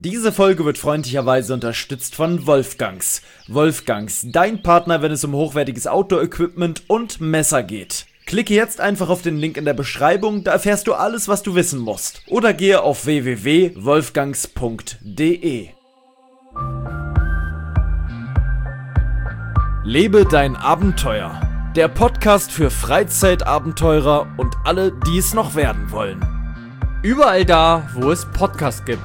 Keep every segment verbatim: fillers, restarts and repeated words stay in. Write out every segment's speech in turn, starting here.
Diese Folge wird freundlicherweise unterstützt von Wolfgangs. Wolfgangs, dein Partner, wenn es um hochwertiges Outdoor-Equipment und Messer geht. Klicke jetzt einfach auf den Link in der Beschreibung, da erfährst du alles, was du wissen musst. Oder gehe auf w w w punkt wolfgangs punkt d e. Lebe dein Abenteuer. Der Podcast für Freizeitabenteurer und alle, die es noch werden wollen. Überall da, wo es Podcasts gibt.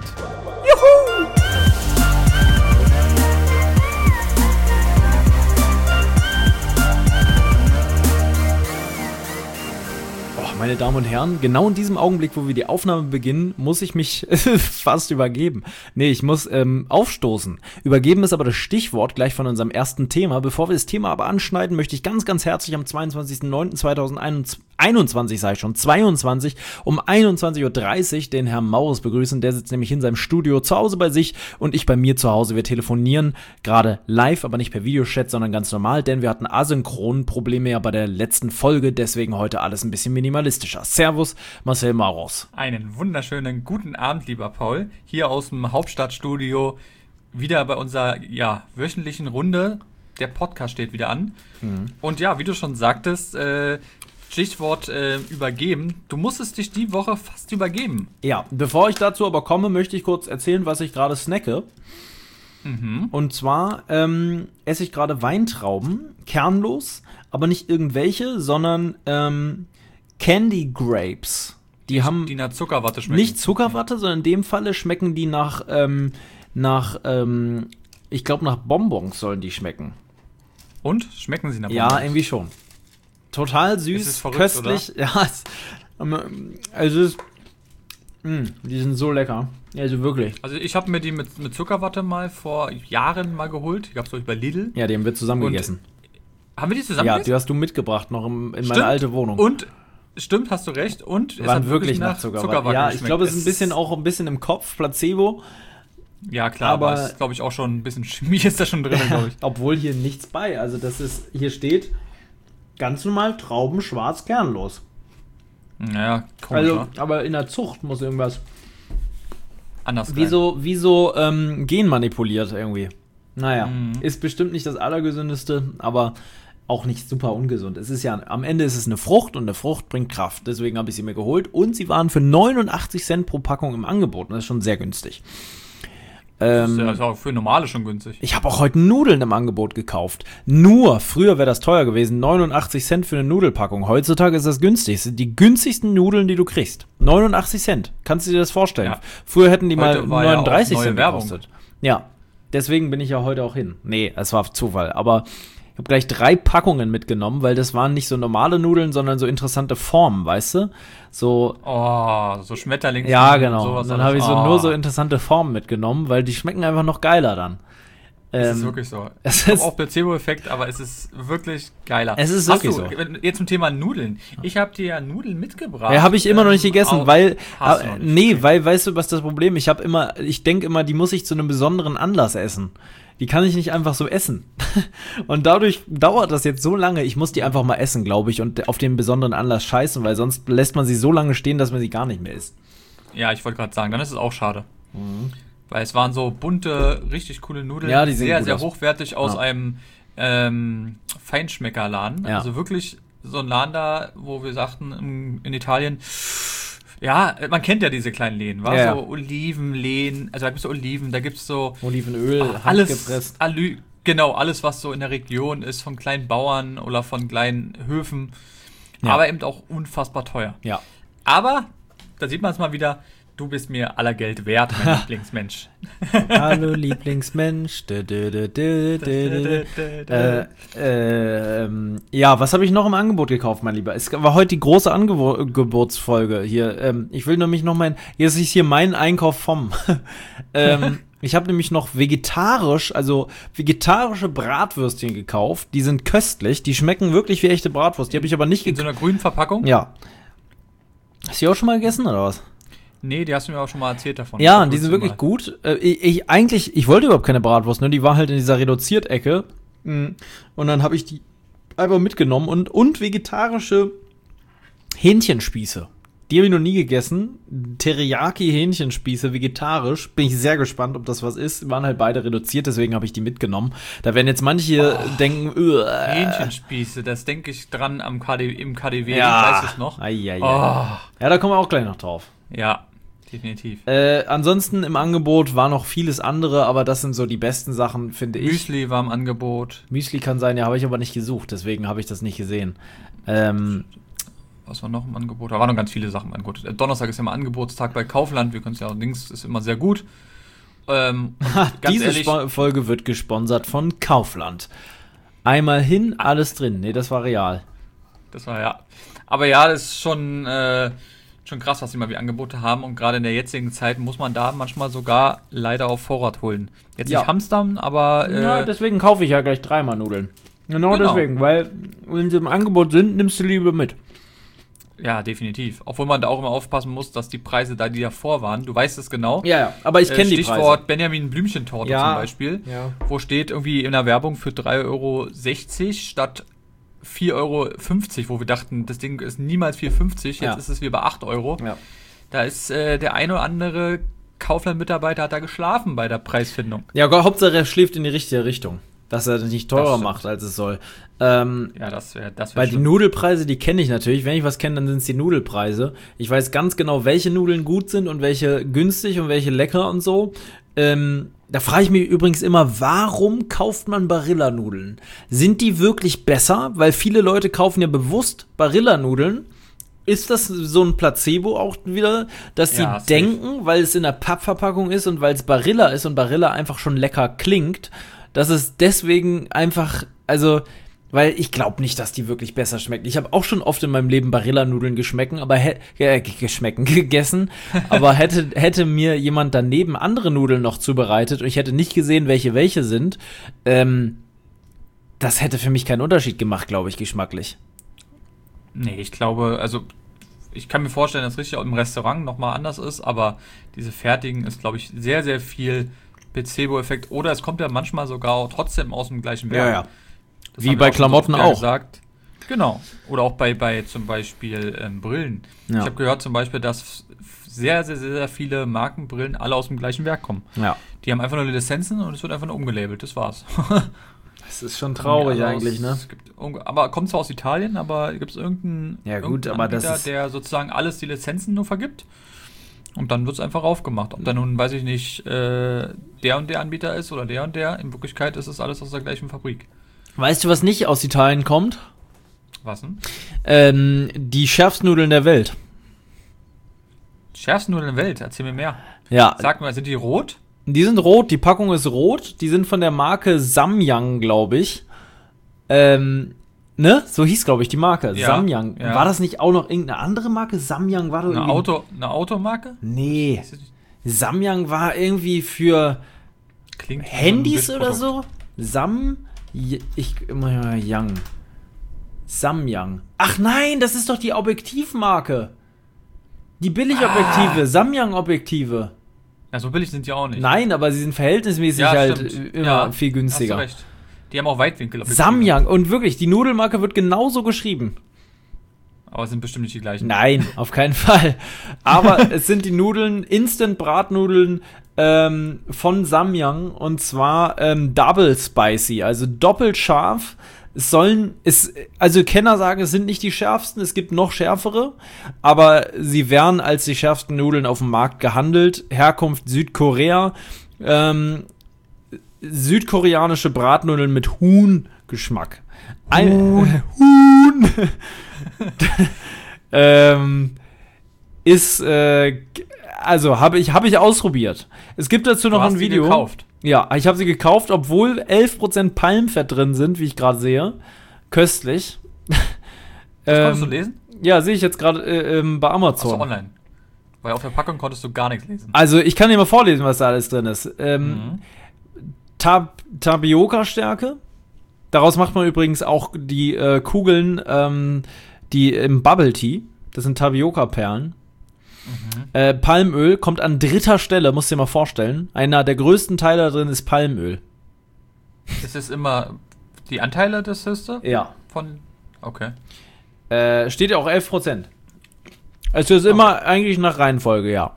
Meine Damen und Herren, genau in diesem Augenblick, wo wir die Aufnahme beginnen, muss ich mich fast übergeben. Nee, ich muss ähm, aufstoßen. Übergeben ist aber das Stichwort gleich von unserem ersten Thema. Bevor wir das Thema aber anschneiden, möchte ich ganz, ganz herzlich am zweiundzwanzigsten neunten zweitausendeinundzwanzig, sage ich schon, zweiundzwanzig, um einundzwanzig Uhr dreißig den Herrn Maurus begrüßen. Der sitzt nämlich in seinem Studio zu Hause bei sich und ich bei mir zu Hause. Wir telefonieren gerade live, aber nicht per Videochat, sondern ganz normal, denn wir hatten asynchron Probleme ja bei der letzten Folge, deswegen heute alles ein bisschen minimalistischer. Servus, Marcel Maurus. Einen wunderschönen guten Abend, lieber Paul. Hier aus dem Hauptstadtstudio, wieder bei unserer ja, wöchentlichen Runde. Der Podcast steht wieder an. Mhm. Und ja, wie du schon sagtest, äh, Stichwort äh, übergeben. Du musstest dich die Woche fast übergeben. Ja, bevor ich dazu aber komme, möchte ich kurz erzählen, was ich gerade snacke. Mhm. Und zwar ähm, esse ich gerade Weintrauben, kernlos, aber nicht irgendwelche, sondern ähm, Candy Grapes. Die haben die nach Zuckerwatte schmecken. Nicht Zuckerwatte, sondern in dem Falle schmecken die nach, ähm, nach, ähm, ich glaube nach Bonbons sollen die schmecken. Und? Schmecken sie nach Bonbons? Ja, irgendwie schon. Total süß, ist es verrückt, köstlich. Oder? Ja, es, also es ist, mh, die sind so lecker. Also wirklich. Also ich habe mir die mit, mit Zuckerwatte mal vor Jahren mal geholt. Die gab es glaube ich bei Lidl. Ja, die haben wir zusammen Und gegessen. Haben wir die zusammen Ja, gegessen? die hast du mitgebracht noch im, in Stimmt. meine alte Wohnung. Und stimmt, hast du recht. Und es waren wirklich nach Zuckerwatte. Zuckerwatte ja, ich glaube, es ist ein bisschen auch ein bisschen im Kopf, Placebo. Ja, klar, aber, aber es ist, glaube ich, auch schon ein bisschen Chemie ist da schon drin, glaube ich. Obwohl hier nichts bei. Also das ist, hier steht ganz normal Trauben schwarz kernlos. Naja, komisch. Also, aber in der Zucht muss irgendwas anders sein. Wieso, wieso ähm, genmanipuliert irgendwie. Naja, mhm. Ist bestimmt nicht das Allergesündeste, aber auch nicht super ungesund. Es ist ja, am Ende ist es eine Frucht und eine Frucht bringt Kraft. Deswegen habe ich sie mir geholt und sie waren für neunundachtzig Cent pro Packung im Angebot. Das ist schon sehr günstig. Das ist ja also auch für normale schon günstig. Ich habe auch heute Nudeln im Angebot gekauft. Nur, früher wäre das teuer gewesen, neunundachtzig Cent für eine Nudelpackung. Heutzutage ist das günstig. Das sind die günstigsten Nudeln, die du kriegst. neunundachtzig Cent. Kannst du dir das vorstellen? Ja. Früher hätten die heute mal neununddreißig ja Cent gekostet. Ja, deswegen bin ich ja heute auch hin. Nee, es war Zufall. Aber ich habe gleich drei Packungen mitgenommen, weil das waren nicht so normale Nudeln, sondern so interessante Formen, weißt du? So. Oh, so Schmetterlings. Ja, genau. Und dann habe ich so oh. nur so interessante Formen mitgenommen, weil die schmecken einfach noch geiler dann. Es ähm, ist wirklich so. Es ist auch Placebo-Effekt, aber es ist wirklich geiler. Es ist wirklich so. Jetzt zum Thema Nudeln. Ich habe dir ja Nudeln mitgebracht. Ja, habe ich immer ähm, noch nicht gegessen, auch, weil hast äh, du noch nicht. nee, weil weißt du, was das Problem? Ich habe immer, ich denke immer, die muss ich zu einem besonderen Anlass essen. Die kann ich nicht einfach so essen. Und dadurch dauert das jetzt so lange. Ich muss die einfach mal essen, glaube ich, und auf den besonderen Anlass scheißen, weil sonst lässt man sie so lange stehen, dass man sie gar nicht mehr isst. Ja, ich wollte gerade sagen, dann ist es auch schade. Mhm. Weil es waren so bunte, richtig coole Nudeln. Ja, die sehen sehr, gut sehr aus. hochwertig aus ja. einem ähm, Feinschmeckerladen. Ja. Also wirklich so ein Laden da, wo wir sagten, in, in Italien, ja, man kennt ja diese kleinen Läden, war ja. so Olivenläden, also da gibt es so Oliven, da gibt es so Olivenöl, ach, alles handgepresst. Alü, genau, alles, was so in der Region ist, von kleinen Bauern oder von kleinen Höfen, ja. aber eben auch unfassbar teuer. Ja. Aber, da sieht man es mal wieder, du bist mir aller Geld wert, mein Lieblingsmensch. Hallo Lieblingsmensch. Dö, dö, dö, dö, dö, dö. Äh, ähm, ja, was habe ich noch im Angebot gekauft, mein Lieber? Es war heute die große Angebotsfolge hier. Ähm, ich will nämlich noch mein, jetzt ist hier mein Einkauf vom. ähm, ich habe nämlich noch vegetarisch, also vegetarische Bratwürstchen gekauft. Die sind köstlich, die schmecken wirklich wie echte Bratwurst. Die habe ich aber nicht gekauft. In so einer grünen Verpackung? Ja. Hast du die auch schon mal gegessen oder was? Nee, die hast du mir auch schon mal erzählt davon. Ja, und die sind wirklich mal. gut. Äh, ich, ich, eigentlich, ich wollte überhaupt keine Bratwurst, ne? Die war halt in dieser Reduziert-Ecke. Und dann habe ich die einfach mitgenommen und, und vegetarische Hähnchenspieße. Die habe ich noch nie gegessen. Teriyaki-Hähnchenspieße, vegetarisch. Bin ich sehr gespannt, ob das was ist. Waren halt beide reduziert, deswegen habe ich die mitgenommen. Da werden jetzt manche oh, denken, äh, Hähnchenspieße, das denke ich dran am K D, im K D W, ja, ich weiß es noch. Ai, ai, ai. Oh. Ja, da kommen wir auch gleich noch drauf. Ja, definitiv. Äh, ansonsten im Angebot war noch vieles andere, aber das sind so die besten Sachen, finde ich. Müsli war im Angebot. Müsli kann sein, ja, habe ich aber nicht gesucht, deswegen habe ich das nicht gesehen. Ähm, Was war noch im Angebot? Da waren noch ganz viele Sachen im Angebot. Donnerstag ist ja immer Angebotstag bei Kaufland. Wir können es ja allerdings, ist immer sehr gut. Ähm, ganz Diese ehrlich, Sp- Folge wird gesponsert von Kaufland. Einmal hin, alles drin. Nee, das war real. Das war ja. Aber ja, das ist schon, äh, schon krass, was sie mal wie Angebote haben. Und gerade in der jetzigen Zeit muss man da manchmal sogar leider auf Vorrat holen. Jetzt ja. nicht hamstern, aber... Äh, ja, deswegen kaufe ich ja gleich dreimal Nudeln. Genau, genau deswegen, weil wenn sie im Angebot sind, nimmst du lieber mit. Ja, definitiv. Obwohl man da auch immer aufpassen muss, dass die Preise da, die davor waren, du weißt es genau. Ja, ja, aber ich kenne äh, die Preise. Stichwort Benjamin Blümchentorte ja, zum Beispiel, ja. wo steht irgendwie in der Werbung für drei Euro sechzig statt vier Euro fünfzig, wo wir dachten, das Ding ist niemals vier Euro fünfzig, jetzt ja. ist es wie bei acht Euro. Ja. Da ist äh, der ein oder andere Kaufland-Mitarbeiter hat da geschlafen bei der Preisfindung. Ja, Hauptsache er schläft in die richtige Richtung. Dass er nicht teurer macht, als es soll. Ähm, ja, das wäre das wär Weil schlimm. Die Nudelpreise, die kenne ich natürlich. Wenn ich was kenne, dann sind es die Nudelpreise. Ich weiß ganz genau, welche Nudeln gut sind und welche günstig und welche lecker und so. Ähm, da frage ich mich übrigens immer, warum kauft man Barilla-Nudeln? Sind die wirklich besser? Weil viele Leute kaufen ja bewusst Barilla-Nudeln. Ist das so ein Placebo auch wieder, dass sie ja, denken, weil es in der Pappverpackung ist und weil es Barilla ist und Barilla einfach schon lecker klingt, dass es deswegen einfach, also, weil ich glaube nicht, dass die wirklich besser schmecken. Ich habe auch schon oft in meinem Leben Barilla-Nudeln geschmecken, aber he- äh, geschmecken, gegessen, aber hätte, hätte mir jemand daneben andere Nudeln noch zubereitet und ich hätte nicht gesehen, welche welche sind, ähm, das hätte für mich keinen Unterschied gemacht, glaube ich, geschmacklich. Nee, ich glaube, also ich kann mir vorstellen, dass es richtig auch im Restaurant nochmal anders ist, aber diese fertigen ist, glaube ich, sehr, sehr viel Placebo-Effekt. Oder es kommt ja manchmal sogar auch trotzdem aus dem gleichen Werk. Ja, ja. Wie bei Klamotten auch. Gesagt. Genau. Oder auch bei, bei zum Beispiel ähm, Brillen. Ja. Ich habe gehört zum Beispiel, dass sehr, sehr, sehr, sehr viele Markenbrillen alle aus dem gleichen Werk kommen. Ja. Die haben einfach nur Lizenzen und es wird einfach nur umgelabelt. Das war's. Das ist schon traurig ja, eigentlich, ne? Es gibt, aber kommt zwar aus Italien, aber gibt es irgendeinen, ja, gut, irgendeinen aber Anbieter, das ist der sozusagen alles die Lizenzen nur vergibt? Und dann wird es einfach aufgemacht. Ob da nun, weiß ich nicht, äh, der und der Anbieter ist oder der und der. In Wirklichkeit ist es alles aus der gleichen Fabrik. Weißt du, was nicht aus Italien kommt? Was denn? Ähm, die Schärfstnudeln der Welt. Schärfstnudeln der Welt? Erzähl mir mehr. Ja. Sag mal, sind die rot? Die sind rot, die Packung ist rot. Die sind von der Marke Samyang, glaube ich. Ähm, ne? So hieß, glaube ich, die Marke. Ja, Samyang. ja. War das nicht auch noch irgendeine andere Marke? Samyang war doch eine irgendwie... Auto, eine Automarke? Nee. Samyang war irgendwie für Klingt Handys oder so. Sam... Ich... Yang. Samyang. Ach nein, das ist doch die Objektivmarke. Die Billigobjektive. Ah. Samyang-Objektive. Ja, so billig sind die auch nicht. Nein, aber sie sind verhältnismäßig ja, halt stimmt. immer ja, viel günstiger. Hast du recht. Die haben auch Weitwinkel. Samyang. Und wirklich, die Nudelmarke wird genauso geschrieben. Aber es sind bestimmt nicht die gleichen. Nein, auf keinen Fall. Aber es sind die Nudeln, Instant-Bratnudeln ähm, von Samyang. Und zwar ähm, Double Spicy, also doppelt scharf. Es sollen, es, also Kenner sagen, es sind nicht die schärfsten, es gibt noch schärfere, aber sie werden als die schärfsten Nudeln auf dem Markt gehandelt. Herkunft Südkorea, ähm, südkoreanische Bratnudeln mit Huhn-Geschmack. Ein, Huhn. Huhn. ähm, ist, äh, also habe ich, hab ich ausprobiert. Es gibt dazu noch du hast ein Video. Die gekauft. Ja, ich habe sie gekauft, obwohl elf Prozent Palmfett drin sind, wie ich gerade sehe. Köstlich. Das ähm, konntest du lesen? Ja, sehe ich jetzt gerade äh, ähm, bei Amazon. Achso, online. Weil auf der Packung konntest du gar nichts lesen. Also, ich kann dir mal vorlesen, was da alles drin ist. Ähm, mhm. Tab- Tapioca-Stärke. Daraus macht man übrigens auch die äh, Kugeln, ähm, die im Bubble Tea. Das sind Tapioca-Perlen. Mhm. Äh, Palmöl kommt an dritter Stelle, musst du dir mal vorstellen. Einer der größten Teile da drin ist Palmöl. Ist es immer die Anteile des höchste? Ja. Von, okay. Äh, steht ja auch elf Prozent. Es ist immer eigentlich nach Reihenfolge, ja.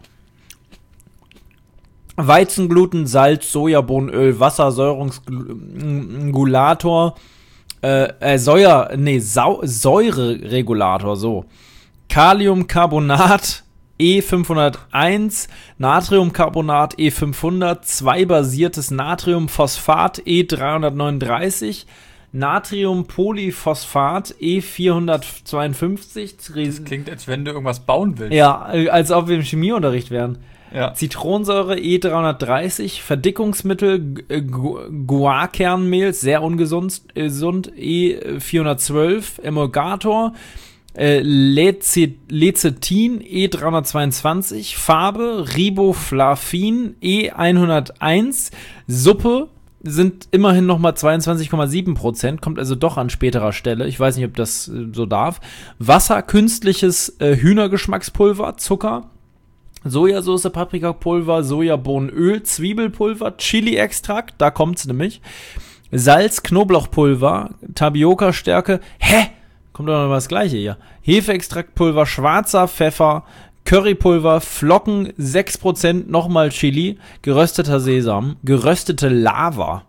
Weizengluten, Salz, Sojabohnenöl, Wasser, Säurungsregulator, äh, äh, Säure, nee, Sau Säureregulator, so. Kaliumcarbonat, E fünfhunderteins, Natriumcarbonat, E fünfhundert, zwei basiertes Natriumphosphat, E dreihundertneununddreißig, Natriumpolyphosphat, E vierhundertzweiundfünfzig. Das klingt, als wenn du irgendwas bauen willst. Ja, als ob wir im Chemieunterricht wären. Ja. Zitronensäure E dreihundertdreißig, Verdickungsmittel Gu Guarkernmehl, sehr ungesund, äh, gesund, E vierhundertzwölf, Emulgator, äh, Lecithin E dreihundertzweiundzwanzig, Farbe Riboflavin E hunderteins, Suppe sind immerhin nochmal zweiundzwanzig Komma sieben Prozent, kommt also doch an späterer Stelle. Ich weiß nicht, ob das äh, so darf. Wasser, künstliches äh, Hühnergeschmackspulver, Zucker, Sojasauce, Paprikapulver, Sojabohnenöl, Zwiebelpulver, Chili-Extrakt, da kommt's nämlich. Salz, Knoblauchpulver, Tapioca-Stärke. Hä? Kommt doch noch das Gleiche hier. Hefeextraktpulver, schwarzer Pfeffer, Currypulver, Flocken, sechs Prozent, nochmal Chili, gerösteter Sesam, geröstete Lava.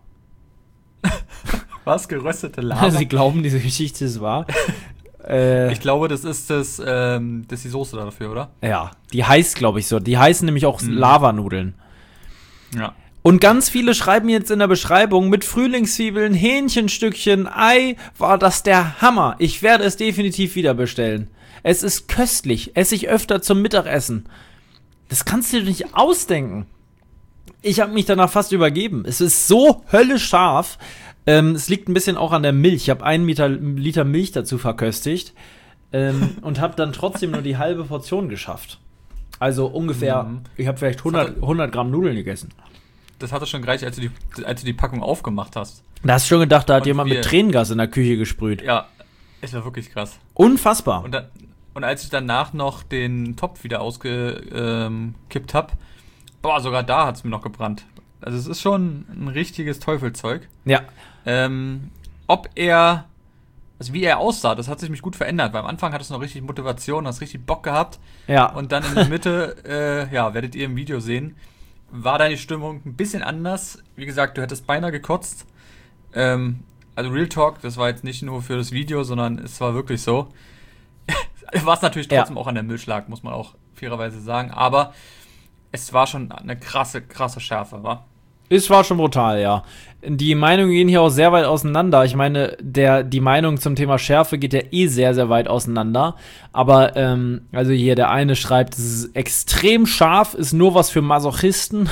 Was? Geröstete Lava? Sie glauben, diese Geschichte ist wahr. äh, ich glaube, das ist das, ähm, das ist die Soße dafür, oder? Ja, die heißt, glaube ich, so. Die heißen nämlich auch mhm. Lavanudeln. Ja. Und ganz viele schreiben jetzt in der Beschreibung, mit Frühlingszwiebeln, Hähnchenstückchen, Ei, war das der Hammer. Ich werde es definitiv wieder bestellen. Es ist köstlich, esse ich öfter zum Mittagessen. Das kannst du dir nicht ausdenken. Ich habe mich danach fast übergeben. Es ist so höllisch scharf. Ähm, es liegt ein bisschen auch an der Milch. Ich habe einen Liter, Liter Milch dazu verköstigt ähm, und habe dann trotzdem nur die halbe Portion geschafft. Also ungefähr, mhm. ich habe vielleicht hundert, hundert Gramm Nudeln gegessen. Das hatte schon gereicht, als du, die, als du die Packung aufgemacht hast. Da hast du schon gedacht, da hat und jemand wir, mit Tränengas in der Küche gesprüht. Ja, es war wirklich krass. Unfassbar. Und, da, und als ich danach noch den Topf wieder ausgekippt ähm, habe, boah, sogar da hat es mir noch gebrannt. Also es ist schon ein richtiges Teufelzeug. Ja. Ähm, ob er, also wie er aussah, das hat sich mich gut verändert, weil am Anfang hattest du noch richtig Motivation, hast richtig Bock gehabt. Ja. Und dann in der Mitte, äh, ja, werdet ihr im Video sehen, war deine Stimmung ein bisschen anders. Wie gesagt, du hättest beinahe gekotzt. Ähm, also Real Talk, das war jetzt nicht nur für das Video, sondern es war wirklich so. Was natürlich trotzdem ja. auch an der Milch lag, muss man auch fairerweise sagen. Aber es war schon eine krasse, krasse Schärfe, wa? Es war schon brutal, ja. Die Meinungen gehen hier auch sehr weit auseinander. Ich meine, der, die Meinung zum Thema Schärfe geht ja eh sehr, sehr weit auseinander. Aber, ähm, also hier der eine schreibt, es ist extrem scharf, ist nur was für Masochisten.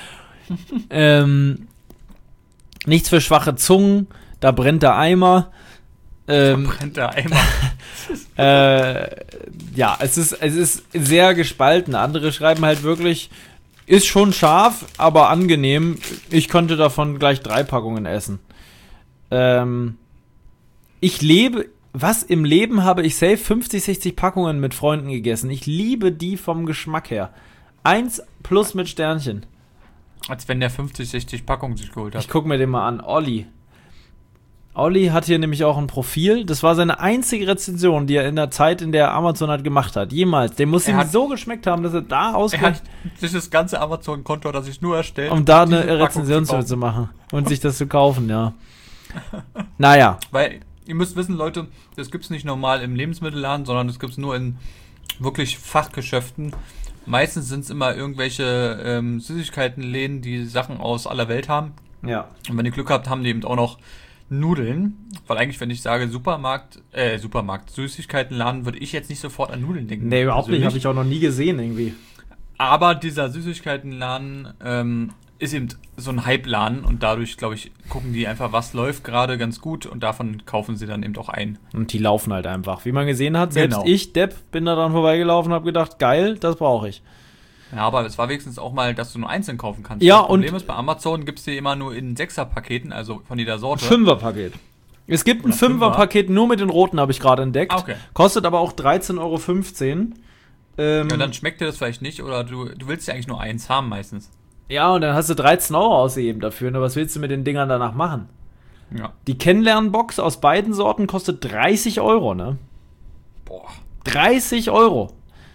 ähm, nichts für schwache Zungen, da brennt der Eimer. Ähm, da brennt der Eimer. äh, ja, es ist, es ist sehr gespalten. Andere schreiben halt wirklich, ist schon scharf, aber angenehm. Ich konnte davon gleich drei Packungen essen. Ähm, ich lebe, was im Leben habe ich safe fünfzig, sechzig Packungen mit Freunden gegessen. Ich liebe die vom Geschmack her. Eins plus mit Sternchen. Als wenn der fünfzig, sechzig Packungen sich geholt hat. Ich guck mir den mal an. Olli. Olli hat hier nämlich auch ein Profil. Das war seine einzige Rezension, die er in der Zeit, in der Amazon hat, gemacht hat. Jemals. Dem muss ihm so geschmeckt haben, dass er da ausgerechnet... Er hat sich das ganze Amazon-Konto, das ich nur erstellt, um da eine Rezension zu, zu machen und sich das zu kaufen, ja. Naja. Weil, ihr müsst wissen, Leute, das gibt's nicht normal im Lebensmittelladen, sondern das gibt's nur in wirklich Fachgeschäften. Meistens sind es immer irgendwelche ähm, Süßigkeitenläden, die Sachen aus aller Welt haben. Ja. Und wenn ihr Glück habt, haben die eben auch noch Nudeln, weil eigentlich, wenn ich sage Supermarkt, äh, Supermarkt, Süßigkeitenladen, würde ich jetzt nicht sofort an Nudeln denken. Nee, überhaupt nicht, habe ich auch noch nie gesehen irgendwie. Aber dieser Süßigkeitenladen ähm, ist eben so ein Hype-Laden und dadurch, glaube ich, gucken die einfach, was läuft gerade ganz gut und davon kaufen sie dann eben auch ein. Und die laufen halt einfach. Wie man gesehen hat, selbst genau. ich, Depp, bin da dran vorbeigelaufen und habe gedacht, geil, das brauche ich. Ja, aber es war wenigstens auch mal, dass du nur einzeln kaufen kannst. Ja, das Problem und ist, bei Amazon gibt es die immer nur in Sechser-Paketen, also von jeder Sorte. Fünfer-Paket. Es gibt ein Fünfer-Paket nur mit den roten, habe ich gerade entdeckt. Ah, okay. Kostet aber auch dreizehn Euro fünfzehn. Ähm, ja, dann schmeckt dir das vielleicht nicht oder du, du willst ja eigentlich nur eins haben meistens. Ja, und dann hast du dreizehn Euro ausgegeben dafür. Und was willst du mit den Dingern danach machen? Ja. Die Kennenlernbox aus beiden Sorten kostet dreißig Euro, ne? Boah. dreißig Euro.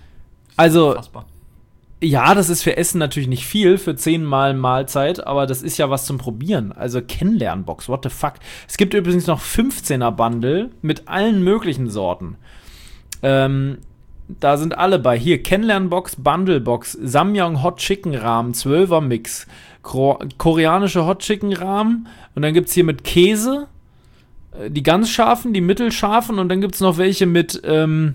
Also, Unfassbar. ja, das ist für Essen natürlich nicht viel, für zehnmal Mahlzeit, aber das ist ja was zum Probieren. Also Kennenlernbox, what the fuck. Es gibt übrigens noch fünfzehner Bundle mit allen möglichen Sorten. Ähm, da sind alle bei. Hier, Kennenlernbox, Bundlebox, Samyang Hot Chicken Rahmen, zwölfer Mix, Kro- koreanische Hot Chicken Rahmen und dann gibt's hier mit Käse, äh, die ganz scharfen, die mittelscharfen und dann gibt's noch welche mit, ähm,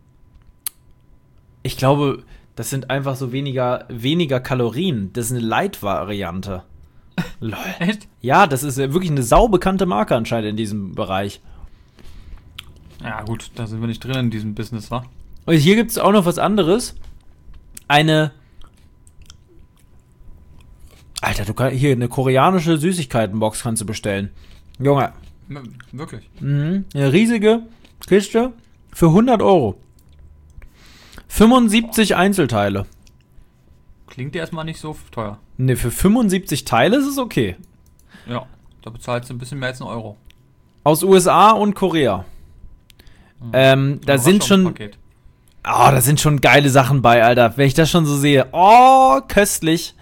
ich glaube, das sind einfach so weniger, weniger Kalorien. Das ist eine Light-Variante. Lol. Echt? Ja, das ist ja wirklich eine saubekannte Marke anscheinend in diesem Bereich. Ja, gut, da sind wir nicht drin in diesem Business, wa? Und hier gibt es auch noch was anderes. Eine. Alter, du kannst hier eine koreanische Süßigkeitenbox kannst du bestellen. Junge. M- Wirklich? Mhm. Eine riesige Kiste für hundert Euro. fünfundsiebzig Einzelteile. Klingt ja erstmal nicht so teuer. Ne, für fünfundsiebzig Teile ist es okay. Ja, da bezahlst du ein bisschen mehr als einen Euro. Aus U S A und Korea. Mhm. Ähm, da Aber sind schon. Paket. Oh, da sind schon geile Sachen bei, Alter. Wenn ich das schon so sehe. Oh, köstlich.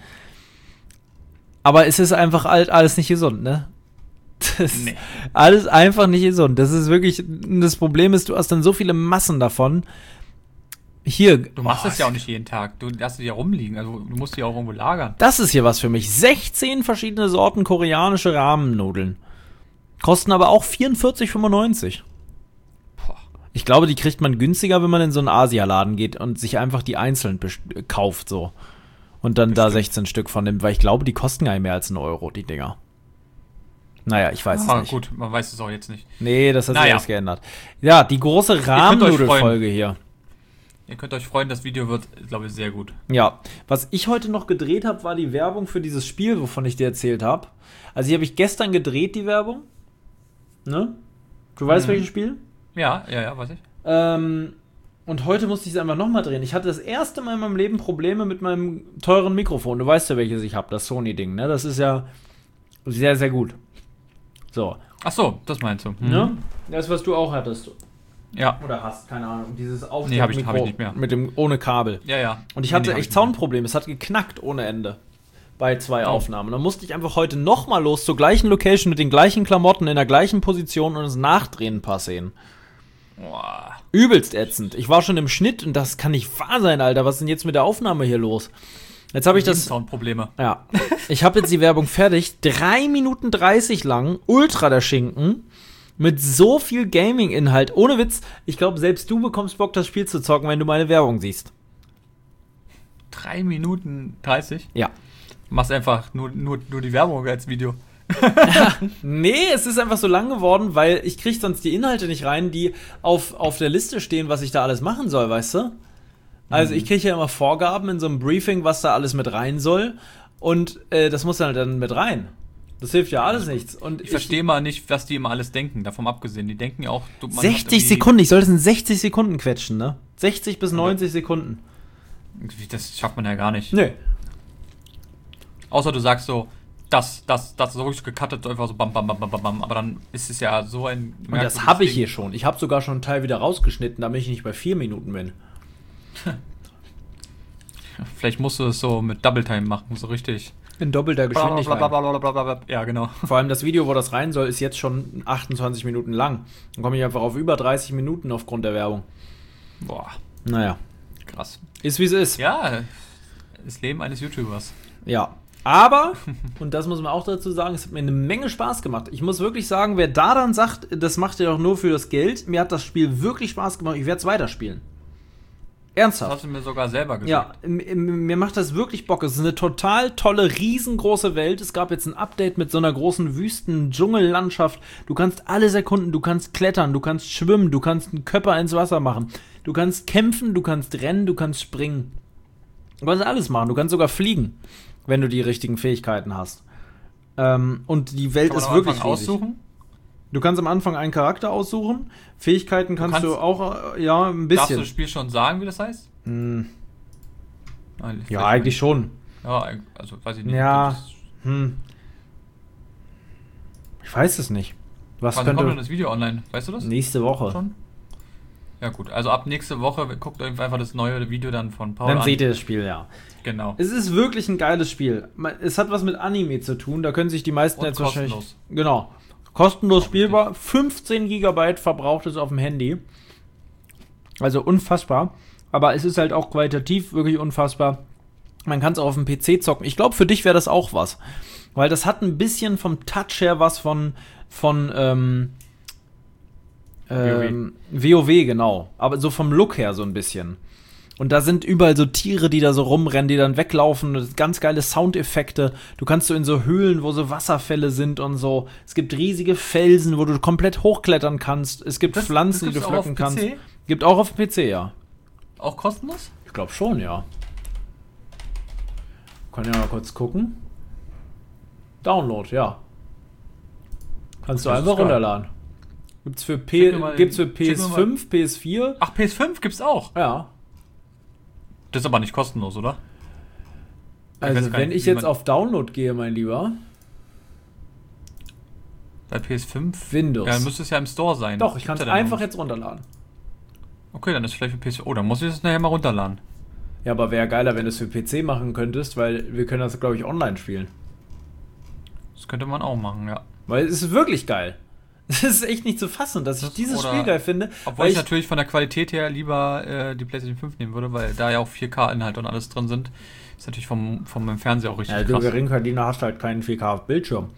Aber es ist einfach alt, alles nicht gesund, ne? Das Nee. ist alles einfach nicht gesund. Das ist wirklich. Das Problem ist, du hast dann so viele Massen davon. Hier. Du machst oh, es ja auch nicht jeden Tag. Du lässt die ja rumliegen. Also du musst die auch irgendwo lagern. Das ist hier was für mich. sechzehn verschiedene Sorten koreanische Rahmennudeln. Kosten aber auch vierundvierzig fünfundneunzig. Boah. Ich glaube, die kriegt man günstiger, wenn man in so einen Asialaden geht und sich einfach die einzeln best- kauft, so. Und dann da Bestimmt. sechzehn Stück von nimmt, weil ich glaube, die kosten gar nicht mehr als einen Euro, die Dinger. Naja, ich weiß Ah, es nicht. gut, man weiß es auch jetzt nicht. Nee, das hat sich Naja. alles geändert. Ja, die große euch Rahmennudelfolge hier. Ihr könnt euch freuen, das Video wird, glaube ich, sehr gut. Ja, was ich heute noch gedreht habe, war die Werbung für dieses Spiel, wovon ich dir erzählt habe. Also die habe ich gestern gedreht, die Werbung. Ne? Du weißt, Mhm. welches Spiel? Ja, ja, ja, weiß ich. Ähm, und heute musste ich es einfach nochmal drehen. Ich hatte das erste Mal in meinem Leben Probleme mit meinem teuren Mikrofon. Du weißt ja, welches ich habe, das Sony-Ding, ne? Das ist ja sehr, sehr gut. So. Ach so, das meinst du. Mhm. Ne? Das, was du auch hattest. Ja, Oder hast, keine Ahnung. Dieses Nee, hab ich- hab ich Aufsteckmikro nicht mehr. mit dem ohne Kabel. ja, ja. Und ich Nee, hatte nee, hab echt ich nicht mehr. Soundprobleme. Es hat geknackt ohne Ende. Bei zwei Oh. Aufnahmen. Dann musste ich einfach heute nochmal los zur gleichen Location mit den gleichen Klamotten in der gleichen Position und es nachdrehen ein paar Szenen. Boah. Übelst ätzend. Ich war schon im Schnitt und das kann nicht wahr sein, Alter. Was ist denn jetzt mit der Aufnahme hier los? Jetzt habe ich das. Soundprobleme. Ja. Ich habe jetzt die Werbung fertig. drei Minuten dreißig lang. Ultra der Schinken. Mit so viel Gaming-Inhalt. Ohne Witz. Ich glaube, selbst du bekommst Bock, das Spiel zu zocken, wenn du meine Werbung siehst. drei Minuten dreißig? Ja. Du machst einfach nur, nur, nur die Werbung als Video. Nee, es ist einfach so lang geworden, weil ich krieg sonst die Inhalte nicht rein, die auf, auf der Liste stehen, was ich da alles machen soll, weißt du? Also ich kriege ja immer Vorgaben in so einem Briefing, was da alles mit rein soll. Und äh, das muss dann, dann mit rein. Das hilft ja alles nichts. Und Ich verstehe mal nicht, was die immer alles denken, davon abgesehen. Die denken ja auch, du, man hat sechzig irgendwie- Sekunden, ich soll das in sechzig Sekunden quetschen, ne? sechzig bis neunzig Sekunden. Das schafft man ja gar nicht. Nö. Außer du sagst so, das, das, das, so wirklich gecuttet, einfach so bam, bam, bam, bam, bam. Aber dann ist es ja so ein. Und das habe ich hier schon. Ich habe sogar schon einen Teil wieder rausgeschnitten, damit ich nicht bei vier Minuten bin. Vielleicht musst du es so mit Double Time machen, so richtig. In doppelter Geschwindigkeit. Blablabla. Ja, genau. Vor allem das Video, wo das rein soll, ist jetzt schon achtundzwanzig Minuten lang. Dann komme ich einfach auf über dreißig Minuten aufgrund der Werbung. Boah, Naja, krass. ist wie es ist. Ja, das Leben eines YouTubers. Ja. Aber, und das muss man auch dazu sagen, es hat mir eine Menge Spaß gemacht. Ich muss wirklich sagen, wer da dann sagt, das macht ihr doch nur für das Geld, mir hat das Spiel wirklich Spaß gemacht, ich werde es weiterspielen. Das Ernsthaft. hast du mir sogar selber gesagt. Ja, m- m- mir macht das wirklich Bock. Es ist eine total tolle, riesengroße Welt. Es gab jetzt ein Update mit so einer großen Wüsten-Dschungellandschaft. Du kannst alles erkunden, du kannst klettern, du kannst schwimmen, du kannst einen Körper ins Wasser machen. Du kannst kämpfen, du kannst rennen, du kannst springen. Du kannst alles machen, du kannst sogar fliegen, wenn du die richtigen Fähigkeiten hast. Ähm, und die Welt Kann man ist am wirklich Anfang riesig. aussuchen? Du kannst am Anfang einen Charakter aussuchen. Fähigkeiten kannst du, kannst- auch, äh, ja, ein Darfst du bisschen. das Spiel schon sagen, wie das heißt? Hm, Nein, ja, vielleicht eigentlich nicht. schon. Ja, also weiß ich nicht. Ja. Das- Hm. Ich weiß es nicht. Was Wann kommt denn könnte das Video online? Weißt du das? nächste Woche? Schon? Ja gut, also ab nächste Woche guckt euch einfach das neue Video dann von Paul Dann an. seht ihr das Spiel, ja. Genau. Es ist wirklich ein geiles Spiel. Es hat was mit Anime zu tun, da können sich die meisten Und jetzt kostenlos. wahrscheinlich... Genau. Kostenlos spielbar, fünfzehn Gigabyte verbraucht es auf dem Handy. Also unfassbar. Aber es ist halt auch qualitativ wirklich unfassbar. Man kann es auch auf dem P C zocken. Ich glaube, für dich wäre das auch was. Weil das hat ein bisschen vom Touch her was von, von ähm, ähm, WoW, genau. Aber so vom Look her so ein bisschen. Und da sind überall so Tiere, die da so rumrennen, die dann weglaufen. Und ganz geile Soundeffekte. Du kannst so in so Höhlen, wo so Wasserfälle sind und so. Es gibt riesige Felsen, wo du komplett hochklettern kannst. Es gibt Das- Pflanzen, das die du gibt's auch pflücken auf P C? kannst. Gibt auch auf dem P C, ja. Auch kostenlos? Ich glaube schon, ja. Kann ja mal kurz gucken. Download, ja. Kannst du Das einfach ist geil. runterladen. Gibt's für, Schick P mir mal den- gibt's für schick P S mir mal- fünf, P S vier? Ach, P S fünf gibt's auch. Ja. Das ist aber nicht kostenlos, oder? Ich weiß Also gar wenn nicht, ich wie jetzt man- auf Download gehe, mein Lieber. Bei P S fünf? Windows. Ja, dann müsste es ja im Store sein. Doch, Das ich gibt's kann es ja dann einfach noch nicht. jetzt runterladen. Okay, dann ist vielleicht für P C. Oh, dann muss ich das nachher mal runterladen. Ja, aber wäre geiler, wenn du es für P C machen könntest, weil wir können das, glaube ich, online spielen. Das könnte man auch machen, ja. Weil es ist wirklich geil. Es ist echt nicht zu fassen, dass ich Das- dieses oder- Spiel geil finde. Obwohl weil ich natürlich von der Qualität her lieber äh, die PlayStation fünf nehmen würde, weil da ja auch vier K-Inhalte und alles drin sind. Ist natürlich vom, vom meinem Fernseher auch richtig Ja, du krass. Geringverdiener hast halt keinen vier K-Bildschirm.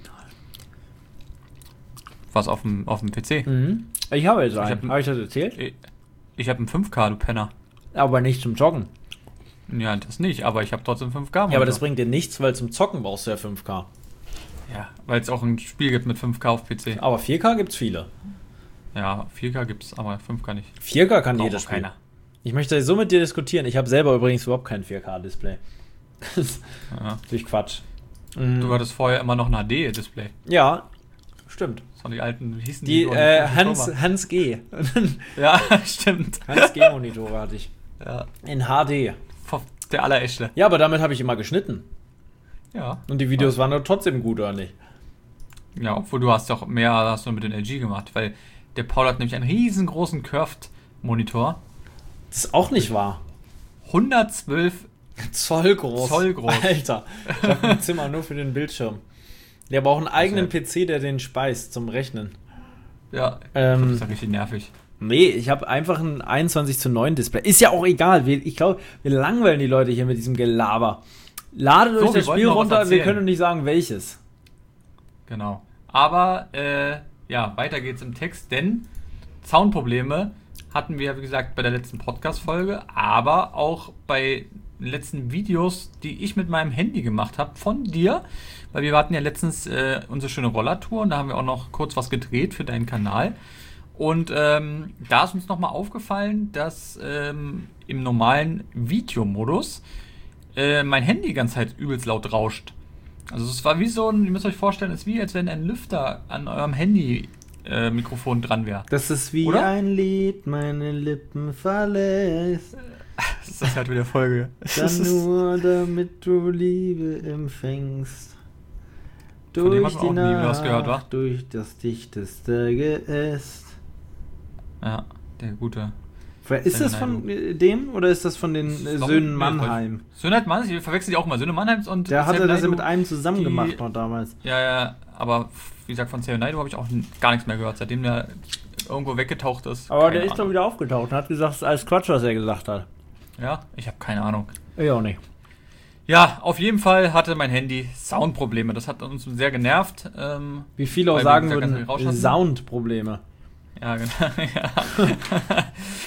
Was auf dem, auf dem P C? Mhm. Ich habe jetzt Ich einen. hab- Habe ich das erzählt? Ich, ich habe einen fünf K, du Penner. Aber nicht zum Joggen. Ja, das nicht, aber ich habe trotzdem fünf K. Ja, aber das bringt dir nichts, weil zum Zocken brauchst du ja fünf K. Ja, weil es auch ein Spiel gibt mit fünf K auf P C. Aber vier K gibt's viele. Ja, vier K gibt's, aber fünf K nicht. vier K kann Braucht jedes auch Spiel. keiner. Ich möchte so mit dir diskutieren. Ich habe selber übrigens überhaupt kein vier K-Display. Das ist Ja. natürlich Quatsch. Du hattest vorher immer noch ein H D-Display. Ja, stimmt. Das waren die alten, wie hießen Die die? äh, die Hans, Firma? Hans G. Ja, stimmt. Hans G-Monitore hatte ich. Ja, In H D. der allerechte. Ja, aber damit habe ich immer geschnitten. Ja. Und die Videos waren dann trotzdem gut, oder nicht? Ja, obwohl du hast doch mehr hast du mit den L G gemacht, weil der Paul hat nämlich einen riesengroßen Curved-Monitor. Das ist auch nicht wahr. hundertzwölf Zoll groß. Zoll groß. Alter. Ich habe ein Zimmer nur für den Bildschirm. Der braucht einen eigenen Also- P C, der den speist zum Rechnen. Ja, Ähm, das ist ja richtig nervig. Nee, ich habe einfach ein einundzwanzig zu neun Display. Ist ja auch egal. Wir, ich glaube, wir langweilen die Leute hier mit diesem Gelaber. Ladet So, euch wir das wollten Spiel noch was runter, wir erzählen. können nicht sagen, welches. Genau. Aber, äh, ja, weiter geht's im Text, denn Soundprobleme hatten wir, wie gesagt, bei der letzten Podcast-Folge, aber auch bei den letzten Videos, die ich mit meinem Handy gemacht habe, von dir, weil wir hatten ja letztens äh, unsere schöne Rollertour und da haben wir auch noch kurz was gedreht für deinen Kanal. Und ähm, da ist uns nochmal aufgefallen, dass ähm, im normalen Videomodus äh, mein Handy die ganze Zeit übelst laut rauscht. Also es war wie so ein, ihr müsst euch vorstellen, es ist wie, als wenn ein Lüfter an eurem Handy-Mikrofon dran wäre. Das ist wie Oder? ein Lied, meine Lippen verlässt. Das ist das halt wieder Folge. Dann nur, damit du Liebe empfängst. Von dem hat Durch man die auch nie wieder was gehört, wa? Nacht, durch das dichteste Geäst. Ja, der gute. Ist das von äh, dem oder ist das von den äh, Doch, Söhnen nee, Mannheim? Söhne Mannheim, ich verwechsel die auch mal. Söhne Mannheims und Der hatte das ja Serenaido, mit einem zusammen die- gemacht noch damals. Ja, ja, aber wie gesagt, von Serenaido habe ich auch n- gar nichts mehr gehört, seitdem der irgendwo weggetaucht ist. Aber Keine der ist doch Ahnung. wieder aufgetaucht und hat gesagt, es ist alles Quatsch, was er gesagt hat. Ja, ich habe keine Ahnung. Ich auch nicht. Ja, auf jeden Fall hatte mein Handy Soundprobleme. Das hat uns sehr genervt. Ähm, Wie viele auch Weil wir sagen gesagt, ganz würden, viel Rausch hatten. Soundprobleme. ja, genau. Ja.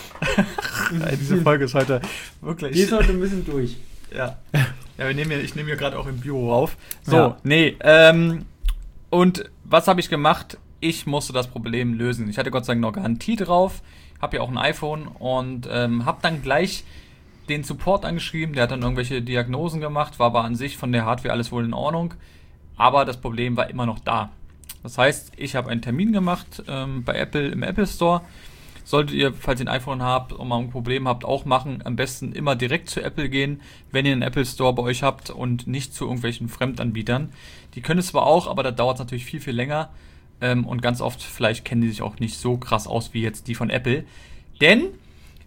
Ey, diese Folge ist heute wirklich. Die ist heute ein bisschen durch. Ja. Ja, wir nehmen hier, ich nehme hier gerade auch im Büro auf. So, Ja. nee. Ähm, und was habe ich gemacht? Ich musste das Problem lösen. Ich hatte Gott sei Dank noch Garantie drauf, habe ja auch ein iPhone und ähm, habe dann gleich den Support angeschrieben. Der hat dann irgendwelche Diagnosen gemacht, war aber an sich von der Hardware alles wohl in Ordnung. Aber das Problem war immer noch da. Das heißt, ich habe einen Termin gemacht ähm, bei Apple im Apple Store. Solltet ihr, falls ihr ein iPhone habt und mal ein Problem habt, auch machen. Am besten immer direkt zu Apple gehen, wenn ihr einen Apple Store bei euch habt und nicht zu irgendwelchen Fremdanbietern. Die können es zwar auch, aber da dauert es natürlich viel, viel länger. Ähm, und ganz oft, vielleicht kennen die sich auch nicht so krass aus wie jetzt die von Apple. Denn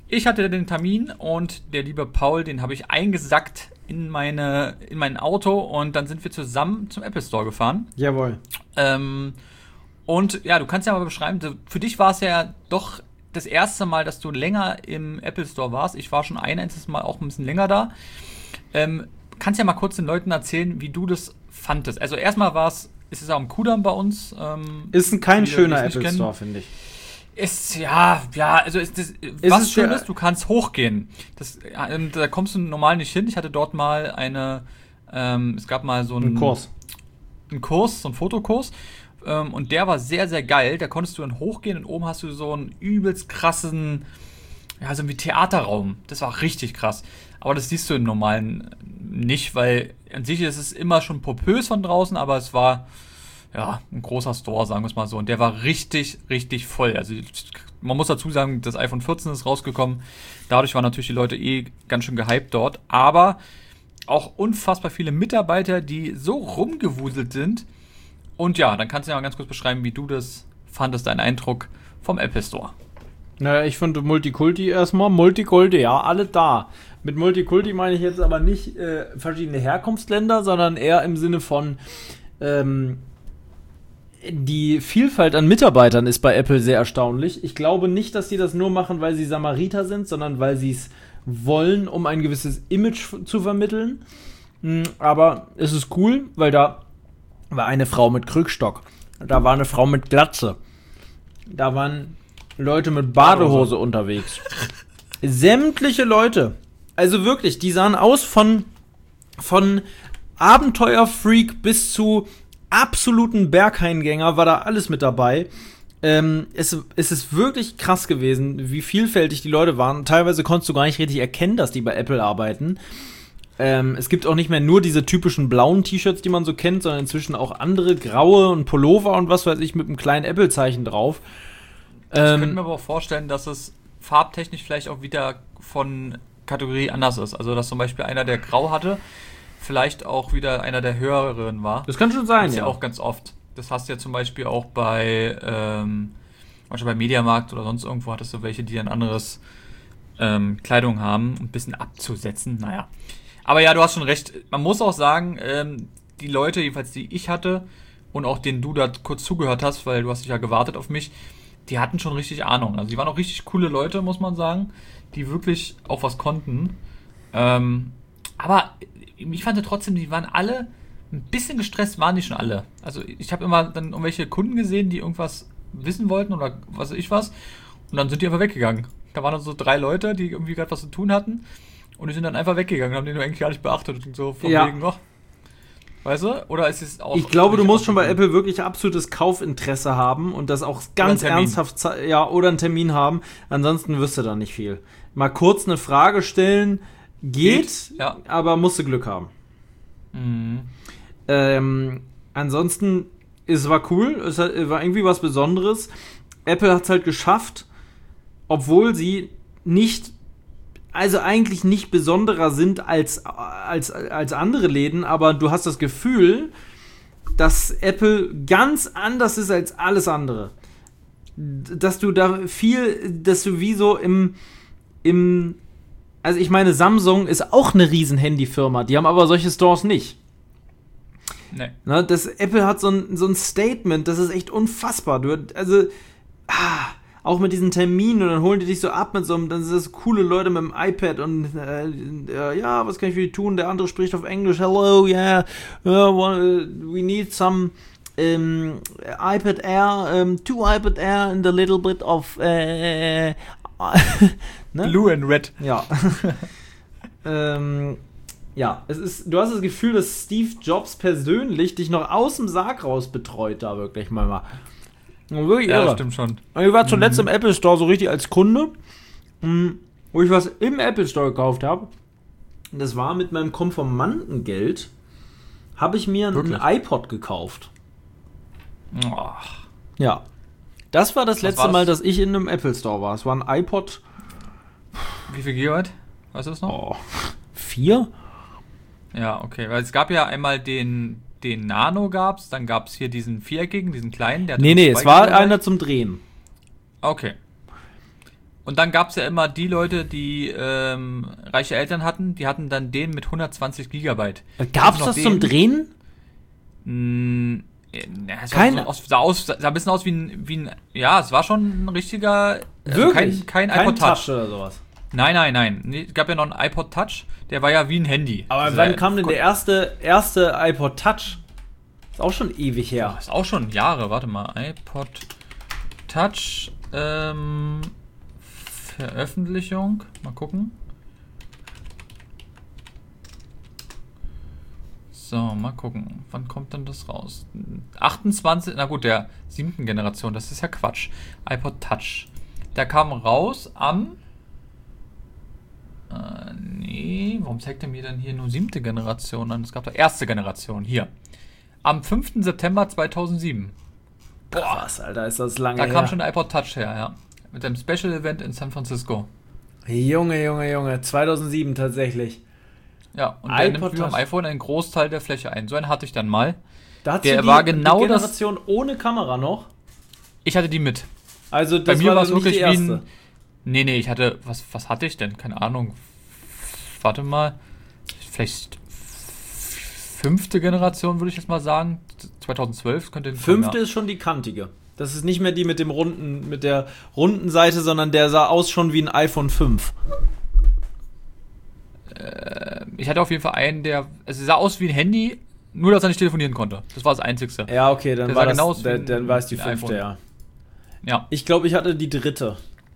ich hatte den Termin und der liebe Paul, den habe ich eingesackt in meine in mein Auto und dann sind wir zusammen zum Apple Store gefahren. Jawohl. Ähm, und ja, du kannst ja mal beschreiben, für dich war es ja doch das erste Mal, dass du länger im Apple Store warst. Ich war schon ein einziges Mal auch ein bisschen länger da. Ähm, kannst ja mal kurz den Leuten erzählen, wie du das fandest. Also erstmal war es, ist es auch am Kudamm bei uns. Ähm, ist ein kein die, schöner die Apple kennen. Store, finde ich. Ist, ja, ja, also ist das, Ist was es schön der- ist, du kannst hochgehen. Das, ähm, da kommst du normal nicht hin. Ich hatte dort mal eine, ähm, es gab mal so einen, Ein Kurs. einen Kurs, so einen Fotokurs. Ähm, und der war sehr, sehr geil. Da konntest du dann hochgehen und oben hast du so einen übelst krassen, ja, so wie Theaterraum. Das war richtig krass. Aber das siehst du im normalen nicht, weil an sich ist es immer schon pompös von draußen, aber es war, ja, ein großer Store, sagen wir es mal so. Und der war richtig, richtig voll. Also man muss dazu sagen, das iPhone vierzehn ist rausgekommen. Dadurch waren natürlich die Leute eh ganz schön gehypt dort. Aber auch unfassbar viele Mitarbeiter, die so rumgewuselt sind. Und ja, dann kannst du ja mal ganz kurz beschreiben, wie du das fandest, dein Eindruck vom Apple Store. Naja, ich finde Multikulti erstmal. Multikulti, ja, alle da. Mit Multikulti meine ich jetzt aber nicht äh, verschiedene Herkunftsländer, sondern eher im Sinne von ähm, die Vielfalt an Mitarbeitern ist bei Apple sehr erstaunlich. Ich glaube nicht, dass die das nur machen, weil sie Samariter sind, sondern weil sie es wollen, um ein gewisses Image f- zu vermitteln. Mm, Aber es ist cool, weil da war eine Frau mit Krückstock. Da war eine Frau mit Glatze. Da waren Leute mit Badehose unterwegs. Sämtliche Leute. Also wirklich, die sahen aus von, von Abenteuerfreak bis zu absoluten Berghaingänger, war da alles mit dabei. Ähm, es, es ist wirklich krass gewesen, wie vielfältig die Leute waren. Teilweise konntest du gar nicht richtig erkennen, dass die bei Apple arbeiten. Ähm, es gibt auch nicht mehr nur diese typischen blauen T-Shirts, die man so kennt, sondern inzwischen auch andere, graue und Pullover und was weiß ich, mit einem kleinen Apple-Zeichen drauf. Ich Ähm, könnte mir aber auch vorstellen, dass es farbtechnisch vielleicht auch wieder von Kategorie anders ist. Also, dass zum Beispiel einer, der grau hatte, vielleicht auch wieder einer der höheren war. das kann schon sein, Das ist ja. ja auch ganz oft. Das hast du ja zum Beispiel auch bei, ähm, manchmal bei Mediamarkt oder sonst irgendwo hattest du welche, die ein anderes ähm, Kleidung haben, um ein bisschen abzusetzen. Naja. Aber ja, du hast schon recht. Man muss auch sagen, ähm, die Leute, jedenfalls die ich hatte und auch denen du da kurz zugehört hast, weil du hast dich ja gewartet auf mich, die hatten schon richtig Ahnung. Also die waren auch richtig coole Leute, muss man sagen, die wirklich auch was konnten. Ähm, aber ich fand trotzdem, die waren alle ein bisschen gestresst, waren die schon alle. Also ich habe immer dann irgendwelche Kunden gesehen, die irgendwas wissen wollten oder was weiß ich was. Und dann sind die einfach weggegangen. Da waren dann so drei Leute, die irgendwie gerade was zu tun hatten. Und die sind dann einfach weggegangen, haben den nur eigentlich gar nicht beachtet. Und so von Ja. wegen, oh. Weißt du? Oder ist es auch... Ich glaube, du nicht musst schon bei aufgegeben? Apple wirklich absolutes Kaufinteresse haben und das auch ganz Termin. ernsthaft, ze- ja, oder einen Termin haben. Ansonsten wirst du da nicht viel. Mal kurz eine Frage stellen, geht, Geht, ja. aber musst du Glück haben. Mhm. Ähm, ansonsten, es war cool, es hat, war irgendwie was Besonderes. Apple hat es halt geschafft, obwohl sie nicht, also eigentlich nicht besonderer sind als, als, als andere Läden, aber du hast das Gefühl, dass Apple ganz anders ist als alles andere. Dass du da viel, dass du wie so im, im, also ich meine, Samsung ist auch eine riesen Handyfirma, die haben aber solche Stores nicht. Nee. Ne, das Apple hat so ein, so ein Statement, das ist echt unfassbar. Du, also, ah, auch mit diesen Terminen und dann holen die dich so ab mit so einem, dann sind das coole Leute mit dem iPad und äh, äh, ja, was kann ich für die tun? Der andere spricht auf Englisch. Hello, yeah, uh, we need some um, iPad Air, um, two iPad Air and a little bit of äh, ne? Blue and Red. Ja. ähm, ja, es ist, du hast das Gefühl, dass Steve Jobs persönlich dich noch aus dem Sarg raus betreut, da wirklich mal. mal. Und wirklich Ja, irre. das stimmt schon. Und ich war zuletzt im Apple Store so richtig als Kunde, mh, wo ich was im Apple Store gekauft habe. Das war mit meinem Konformantengeld, habe ich mir Wirklich? ein iPod gekauft. Oh. Ja. Das war das Was letzte war das? Mal, dass ich in einem Apple Store war. Es war ein iPod. Wie viel Gigabyte? Weißt du das noch? Oh, vier? Ja, okay. Weil es gab ja einmal den, den Nano gab's, dann gab's hier diesen viereckigen, diesen kleinen. Der hatte Nee, nur nee, zwei es war Gigabyte. einer zum Drehen. Okay. Und dann gab es ja immer die Leute, die ähm, reiche Eltern hatten, die hatten dann den mit hundertzwanzig Gigabyte. Gab's das zum Drehen? Mh, ja, es Kein- sah, so aus, sah, aus, sah ein bisschen aus wie ein, wie ein, ja, es war schon ein richtiger, also Wirklich? kein, kein iPod Touch. oder sowas. Nein, nein, nein. Nee, es gab ja noch einen iPod Touch, der war ja wie ein Handy. Aber Also wann der- kam denn der erste, erste iPod Touch? Ist auch schon ewig her. Ist auch schon Jahre, warte mal. iPod Touch, ähm, Veröffentlichung, mal gucken. So, mal gucken. Wann kommt denn das raus? achtundzwanzig, na gut, der siebten Generation, das ist ja Quatsch. iPod Touch. Der kam raus am. Äh, nee, warum zeigt er mir denn hier nur siebte Generation an? Es gab da erste Generation, hier. Am fünften September zweitausendsieben. Boah, was, Alter, ist das lange Da her. kam schon der iPod Touch her, ja. Mit einem Special Event in San Francisco. Junge, Junge, Junge, zweitausendsieben tatsächlich. Ja, und der iPod nimmt wie beim Touch. iPhone einen Großteil der Fläche ein. So einen hatte ich dann mal. Da hattest Der du die, war genau die das- Generation ohne Kamera noch. Ich hatte die mit. Also Bei das mir war war es dann nicht wirklich die wie erste. ein. Nee, nee, ich hatte. Was, was hatte ich denn? Keine Ahnung. Warte mal. Vielleicht fünfte Generation, würde ich jetzt mal sagen. zweitausendzwölf könnte hinkommen, Fünfte ja. ist schon die kantige. Das ist nicht mehr die mit dem runden, mit der runden Seite, sondern der sah aus schon wie ein iPhone fünf. Ich hatte auf jeden Fall einen, der. Es sah aus wie ein Handy, nur dass er nicht telefonieren konnte. Das war das Einzigste. Ja, okay, dann Der war sah das, genau aus wie der, ein- dann war es die wie ein fünfte, iPhone. ja. Ja. Ich glaube, ich hatte die dritte.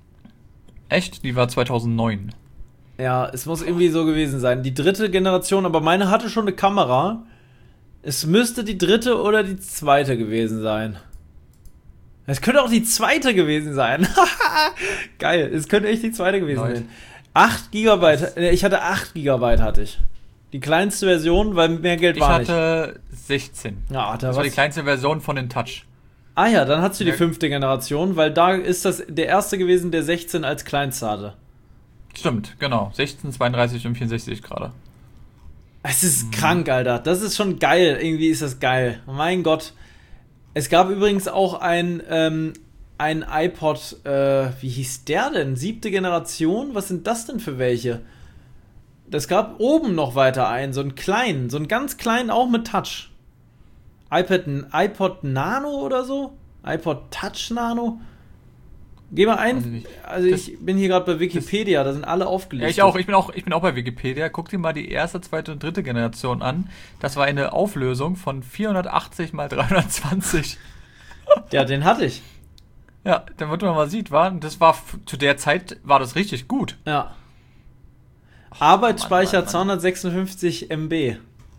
Echt? Die war zweitausendneun. Ja, es muss irgendwie so gewesen sein. Die dritte Generation, aber meine hatte schon eine Kamera. Es müsste die dritte oder die zweite gewesen sein. Es könnte auch die zweite gewesen sein. Geil, es könnte echt die zweite gewesen Leute. sein. acht Gigabyte, äh, ich hatte acht Gigabyte hatte ich. Die kleinste Version, weil mehr Geld Ich war nicht. hatte sechzehn. Ja, da Das war die was. kleinste Version von den Touch. Ah ja, dann hast du die Ja. fünfte Generation, weil da ist das der erste gewesen, der sechzehn als kleinste hatte. Stimmt, genau. sechzehn, zweiunddreißig und vierundsechzig gerade. Es ist krank, Alter. Das ist schon geil. Irgendwie ist das geil. Mein Gott. Es gab übrigens auch ein, ähm, ein iPod, äh, wie hieß der denn? Siebte Generation? Was sind das denn für welche? Das gab oben noch weiter einen, so einen kleinen, so einen ganz kleinen, auch mit Touch. iPad, iPod Nano oder so? iPod Touch Nano? Geh mal Weiß ich ein. nicht. Also Das- ich bin hier gerade bei Wikipedia, da sind alle aufgelistet. Ja, ich auch. Ich bin auch, ich bin auch bei Wikipedia. Guck dir mal die erste, zweite und dritte Generation an. Das war eine Auflösung von vierhundertachtzig mal dreihundertzwanzig. Ja, den hatte ich. Ja, damit man mal sieht, war, das war, f- zu der Zeit war das richtig gut. Ja. Arbeitsspeicher Mann, Mann, Mann. zweihundertsechsundfünfzig Megabyte.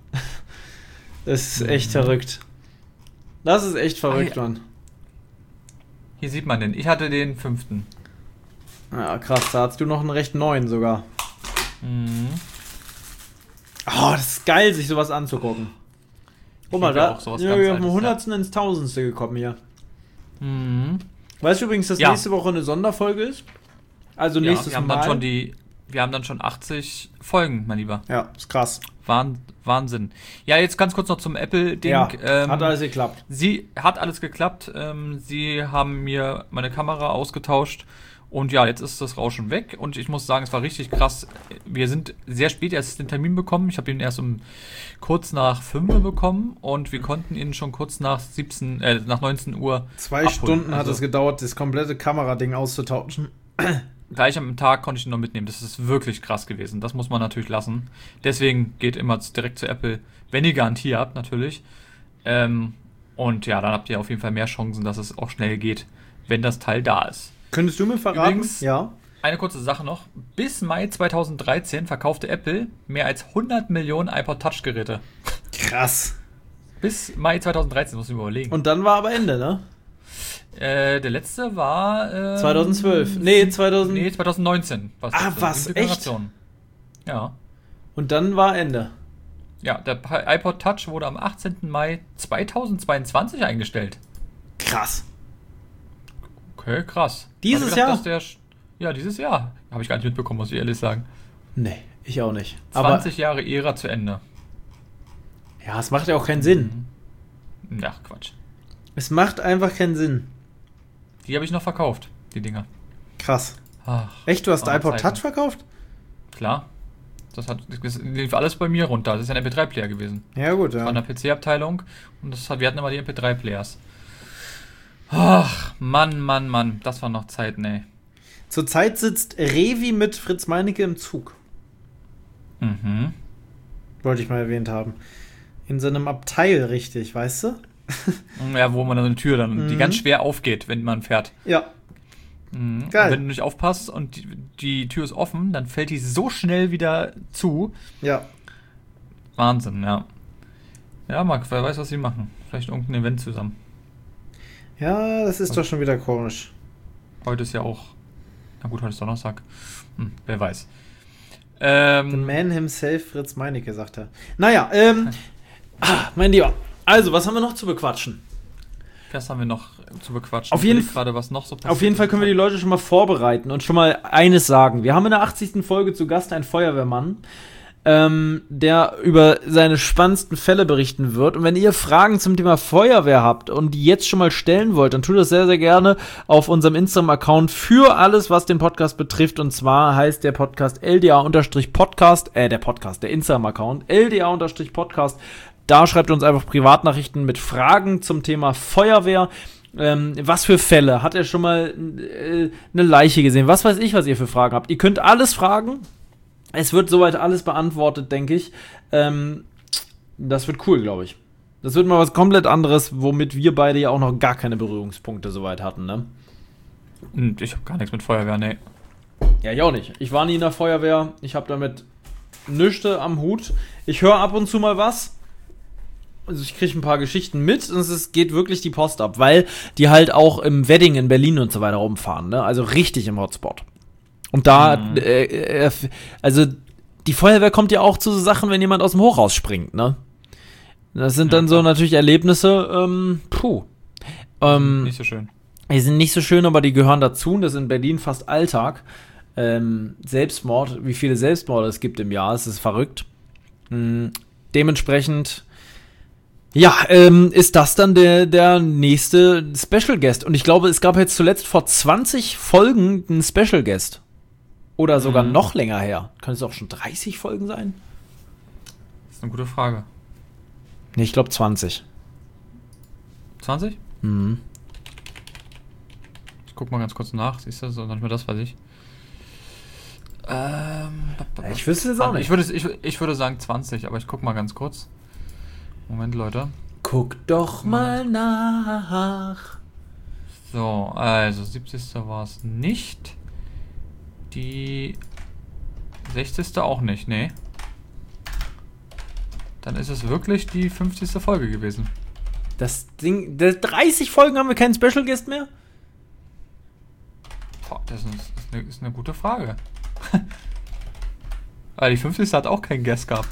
Das ist echt Mhm. verrückt. Das ist echt verrückt, Ah, ja. Mann. Hier sieht man den. Ich hatte den fünften. Ja, krass, da hast du noch einen recht neuen sogar. Mhm. Oh, das ist geil, sich sowas anzugucken. Guck mal, liebe da auch sowas sind ganz wir auf Altes, dem ja. Hundertsten ins Tausendste gekommen hier. Mhm. Weißt du übrigens, dass Ja. nächste Woche eine Sonderfolge ist? Also Ja, nächstes wir haben Mal. dann schon die, wir haben dann schon achtzig Folgen, mein Lieber. Ja, ist krass. Wahn, Wahnsinn. Ja, jetzt ganz kurz noch zum Apple-Ding. Ja, ähm, hat alles geklappt. Sie hat alles geklappt. Ähm, sie haben mir meine Kamera ausgetauscht. Und ja, jetzt ist das Rauschen weg. Und ich muss sagen, es war richtig krass. Wir sind sehr spät erst den Termin bekommen. Ich habe ihn erst um kurz nach fünf bekommen. Und wir konnten ihn schon kurz nach siebzehn, äh, nach neunzehn Uhr Zwei abholen. Stunden hat Also es gedauert, das komplette Kamerading auszutauschen. Gleich am Tag konnte ich ihn noch mitnehmen. Das ist wirklich krass gewesen. Das muss man natürlich lassen. Deswegen geht immer direkt zu Apple, wenn ihr Garantie habt, natürlich. Ähm, und ja, dann habt ihr auf jeden Fall mehr Chancen, dass es auch schnell geht, wenn das Teil da ist. Könntest du mir verraten? Übrigens- ja. Eine kurze Sache noch. Bis Mai zweitausenddreizehn verkaufte Apple mehr als hundert Millionen iPod Touch-Geräte. Krass. Bis Mai zweitausenddreizehn, muss ich mir überlegen. Und dann war aber Ende, ne? äh, der letzte war... Ähm, zweitausendzwölf. Nee, zweitausend. Nee, zweitausendneunzehn. war's Ah, letzte. was, Siebte echt? Generation. Ja. Und dann war Ende. Ja, der iPod Touch wurde am achtzehnten Mai zweitausendzweiundzwanzig eingestellt. Krass. Okay, krass. Dieses Hab ich Jahr? dass der, ja, dieses Jahr. Habe ich gar nicht mitbekommen, muss ich ehrlich sagen. Nee, ich auch nicht. zwanzig Jahre Ära zu Ende. Aber ja, es macht ja auch keinen Sinn. Ja, Quatsch. Es macht einfach keinen Sinn. Die habe ich noch verkauft, die Dinger. Krass. Ach, Echt, du hast arme iPod Zeiten. Touch verkauft? Klar. Das, hat, das lief alles bei mir runter. Das ist ja ein M P drei Player gewesen. Ja, gut, Das war in ja. der P C-Abteilung und das hat, wir hatten immer die M P drei Players. Ach, Mann, Mann, Mann. Das war noch Zeiten, ey. Zurzeit sitzt Revi mit Fritz Meinecke im Zug. Mhm. Wollte ich mal erwähnt haben. In so einem Abteil, richtig, weißt du? Ja, wo man dann eine Tür dann, Mhm. die ganz schwer aufgeht, wenn man fährt. Ja. Mhm. Geil. Und wenn du nicht aufpasst und die, die Tür ist offen, dann fällt die so schnell wieder zu. Ja. Wahnsinn, ja. Ja, Marc, wer weiß, was sie machen. Vielleicht irgendein Event zusammen. Ja, das ist doch schon wieder komisch. Heute ist ja auch. Na gut, heute ist Donnerstag. Hm, wer weiß. The Ähm, man himself, Fritz Meinecke, sagt er. Naja, ähm. ah, mein Lieber. Also, was haben wir noch zu bequatschen? was haben wir noch zu bequatschen? Auf jeden Ich überleg gerade, was noch so passiert. Auf jeden Fall können wir die Leute schon mal vorbereiten und schon mal eines sagen. Wir haben in der achtzigsten Folge zu Gast einen Feuerwehrmann, ähm, der über seine spannendsten Fälle berichten wird. Und wenn ihr Fragen zum Thema Feuerwehr habt und die jetzt schon mal stellen wollt, dann tut das sehr, sehr gerne auf unserem Instagram-Account für alles, was den Podcast betrifft. Und zwar heißt der Podcast L D A-Podcast, äh, der Podcast, der Instagram-Account L D A-Podcast. Da schreibt uns einfach Privatnachrichten mit Fragen zum Thema Feuerwehr. Ähm, was für Fälle? Hat er schon mal äh, eine Leiche gesehen? Was weiß ich, was ihr für Fragen habt. Ihr könnt alles fragen. Es wird soweit alles beantwortet, denke ich. Ähm, das wird cool, glaube ich. Das wird mal was komplett anderes, womit wir beide ja auch noch gar keine Berührungspunkte soweit hatten, ne? Hm, Ich habe gar nichts mit Feuerwehr, nee. Ja, ich auch nicht. Ich war nie in der Feuerwehr. Ich habe damit nichts am Hut. Ich höre ab und zu mal was. Also ich kriege ein paar Geschichten mit und es geht wirklich die Post ab, weil die halt auch im Wedding in Berlin und so weiter rumfahren, ne? Also richtig im Hotspot. Und da, Mhm. äh, äh, also die Feuerwehr kommt ja auch zu so Sachen, wenn jemand aus dem Hochhaus springt, ne? Das sind Ja, dann so klar. natürlich Erlebnisse, ähm, puh. Ähm, Nicht so schön. die sind nicht so schön, aber die gehören dazu und das ist in Berlin fast Alltag. Ähm, Selbstmord, wie viele Selbstmorde es gibt im Jahr, es ist verrückt. Mhm. Dementsprechend, ja, ähm, ist das dann der, der nächste Special Guest. Und ich glaube, es gab jetzt zuletzt vor zwanzig Folgen einen Special Guest. Oder sogar Mhm. noch länger her. Kann es auch schon dreißig Folgen sein? Das ist eine gute Frage. Nee, ich glaube zwanzig. zwanzig? Mhm. Ich guck mal ganz kurz nach. Siehst du, so manchmal das weiß ich. Ähm, Ich wüsste es auch nicht. Ich würde, ich, ich würde sagen zwanzig, aber ich guck mal ganz kurz. Moment, Leute. Guck doch mal nach. So, also siebzigste war es nicht. Die sechzigste auch nicht, nee. Dann ist es wirklich die fünfzigste Folge gewesen. Das Ding, das dreißig Folgen haben wir keinen Special Guest mehr? Boah, das ist, ist, eine, ist eine gute Frage. Aber die fünfzigste hat auch keinen Guest gehabt.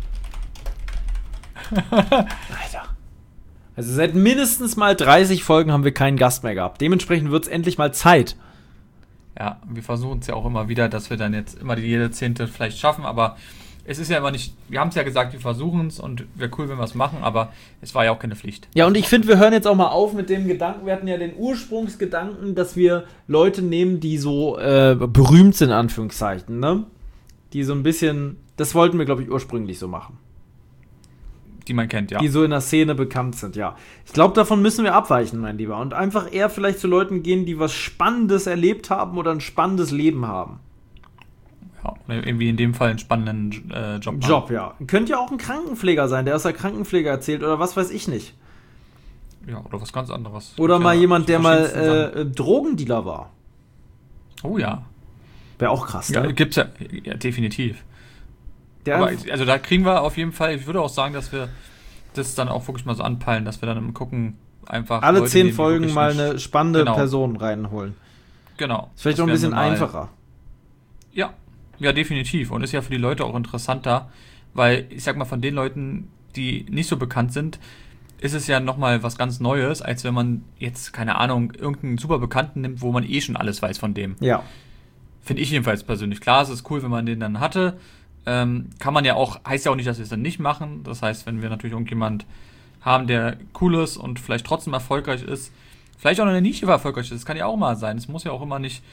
Alter. Also seit mindestens mal dreißig Folgen haben wir keinen Gast mehr gehabt. Dementsprechend wird es endlich mal Zeit. Ja, wir versuchen es ja auch immer wieder, dass wir dann jetzt immer die jede Zehnte vielleicht schaffen, aber es ist ja immer nicht, wir haben es ja gesagt, wir versuchen es und wäre cool, wenn wir es machen, aber es war ja auch keine Pflicht. Ja, und ich finde, wir hören jetzt auch mal auf mit dem Gedanken, wir hatten ja den Ursprungsgedanken, dass wir Leute nehmen, die so äh, berühmt sind, in Anführungszeichen, ne? Die so ein bisschen, das wollten wir, glaube ich, ursprünglich so machen. Die man kennt, ja. Die so in der Szene bekannt sind, ja. Ich glaube, davon müssen wir abweichen, mein Lieber. Und einfach eher vielleicht zu Leuten gehen, die was Spannendes erlebt haben oder ein spannendes Leben haben. Ja, oder irgendwie in dem Fall einen spannenden äh, Job. machen. Job, ja. Könnte ja auch ein Krankenpfleger sein, der aus der Krankenpflege erzählt oder was weiß ich nicht. Ja, oder was ganz anderes. Oder Gibt mal ja jemand, die der mal verschiedensten äh, Drogendealer war. Sachen. Oh ja. Wäre auch krass, Ja, ne? gibt's ja, ja, definitiv. Der, Aber also da kriegen wir auf jeden Fall, ich würde auch sagen, dass wir das dann auch wirklich mal so anpeilen, dass wir dann gucken, einfach alle Leute zehn nehmen, die Folgen wirklich mal nicht- eine spannende Genau. Person reinholen. Genau. Ist vielleicht Das auch ein werden bisschen wir mal- einfacher. Ja, ja, definitiv. Und ist ja für die Leute auch interessanter, weil ich sag mal, von den Leuten, die nicht so bekannt sind, ist es ja nochmal was ganz Neues, als wenn man jetzt, keine Ahnung, irgendeinen super Bekannten nimmt, wo man eh schon alles weiß von dem. Ja. Finde ich jedenfalls persönlich. Klar, es ist cool, wenn man den dann hatte. Ähm, kann man ja auch, heißt ja auch nicht, dass wir es dann nicht machen. Das heißt, wenn wir natürlich irgendjemand haben, der cool ist und vielleicht trotzdem erfolgreich ist, vielleicht auch in der Nische erfolgreich ist, das kann ja auch mal sein. Es muss ja auch immer nicht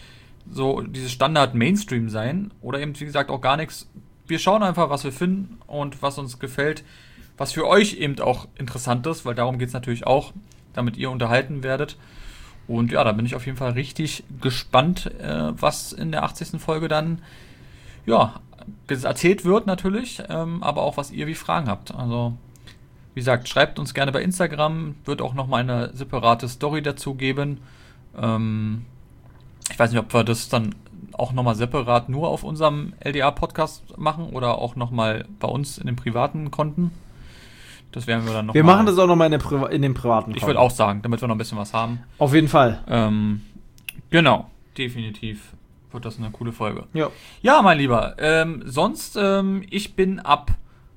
so dieses Standard-Mainstream sein oder eben, wie gesagt, auch gar nichts. Wir schauen einfach, was wir finden und was uns gefällt, was für euch eben auch interessant ist, weil darum geht es natürlich auch, damit ihr unterhalten werdet. Und ja, da bin ich auf jeden Fall richtig gespannt, äh, was in der achtzigsten Folge dann ja, erzählt wird natürlich, ähm, aber auch, was ihr wie Fragen habt. Also, wie gesagt, schreibt uns gerne bei Instagram, wird auch nochmal eine separate Story dazu geben. Ähm, ich weiß nicht, ob wir das dann auch nochmal separat nur auf unserem L D A-Podcast machen oder auch nochmal bei uns in den privaten Konten. Das werden wir dann noch Wir mal machen das auch nochmal in, Pri- in den privaten Ich würde auch sagen, damit wir noch ein bisschen was haben. Auf jeden Fall. Ähm, genau, definitiv wird das eine coole Folge. Ja. Ja, mein Lieber, ähm, sonst, ähm, ich bin ab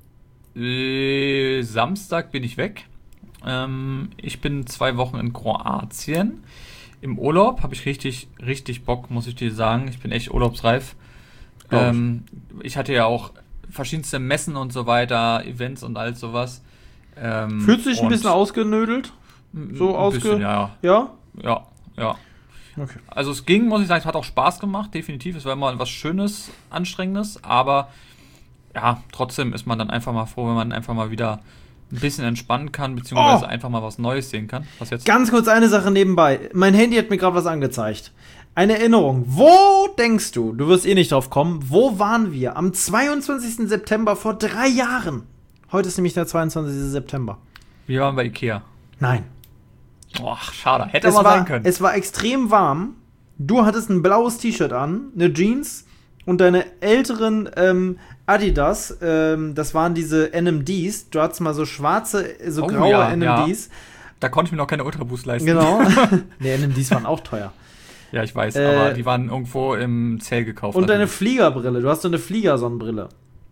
äh, Samstag bin ich weg. Ähm, ich bin zwei Wochen in Kroatien. Im Urlaub habe ich richtig, richtig Bock, muss ich dir sagen. Ich bin echt urlaubsreif. Glaub ich. Ähm, ich hatte ja auch verschiedenste Messen und so weiter, Events und all sowas. Ähm, Fühlst du dich ein und bisschen ausgenödelt? So ein ausge... bisschen, ja, Ja? ja, ja. Okay. Also es ging, muss ich sagen, es hat auch Spaß gemacht, definitiv. Es war immer was Schönes, Anstrengendes, aber ja, trotzdem ist man dann einfach mal froh, wenn man einfach mal wieder ein bisschen entspannen kann, beziehungsweise Oh. einfach mal was Neues sehen kann. Was jetzt? Ganz kurz eine Sache nebenbei. Mein Handy hat mir gerade was angezeigt. Eine Erinnerung. Wo denkst du, du wirst eh nicht drauf kommen, wo waren wir am zweiundzwanzigsten September vor drei Jahren? Heute ist nämlich der zweiundzwanzigste September. Wir waren bei Ikea. Nein. Boah, schade. Hätte Es mal war, sein können. es war extrem warm. Du hattest ein blaues T-Shirt an, eine Jeans und deine älteren ähm, Adidas, ähm, das waren diese N M Ds. Du hattest mal so schwarze, so Oh, graue ja, N M Ds. Da konnte ich mir noch keine Ultraboost leisten. Genau. Nee, N M Ds waren auch teuer. Ja, ich weiß, Äh, aber die waren irgendwo im Zell gekauft. Und deine natürlich. Fliegerbrille. Du hast so eine Fliegersonnenbrille.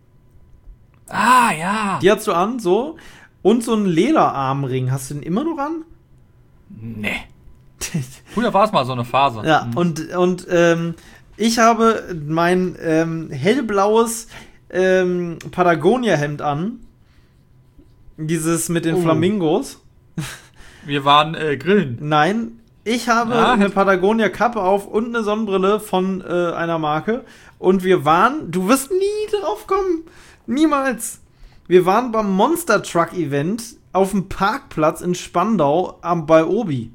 Ah, ja. Die hast du an, so. Und so einen Lederarmring. Hast du den immer noch an? Nee. Früher war es mal so eine Phase. Ja, Mhm. und, und ähm, ich habe mein ähm, hellblaues ähm, Patagonia-Hemd an. Dieses mit den Oh. Flamingos. Wir waren äh, grillen. Nein, ich habe Ah, eine hätt- Patagonia-Kappe auf und eine Sonnenbrille von äh, einer Marke. Und wir waren, du wirst nie drauf kommen. Niemals. Wir waren beim Monster Truck Event auf dem Parkplatz in Spandau am, bei Obi.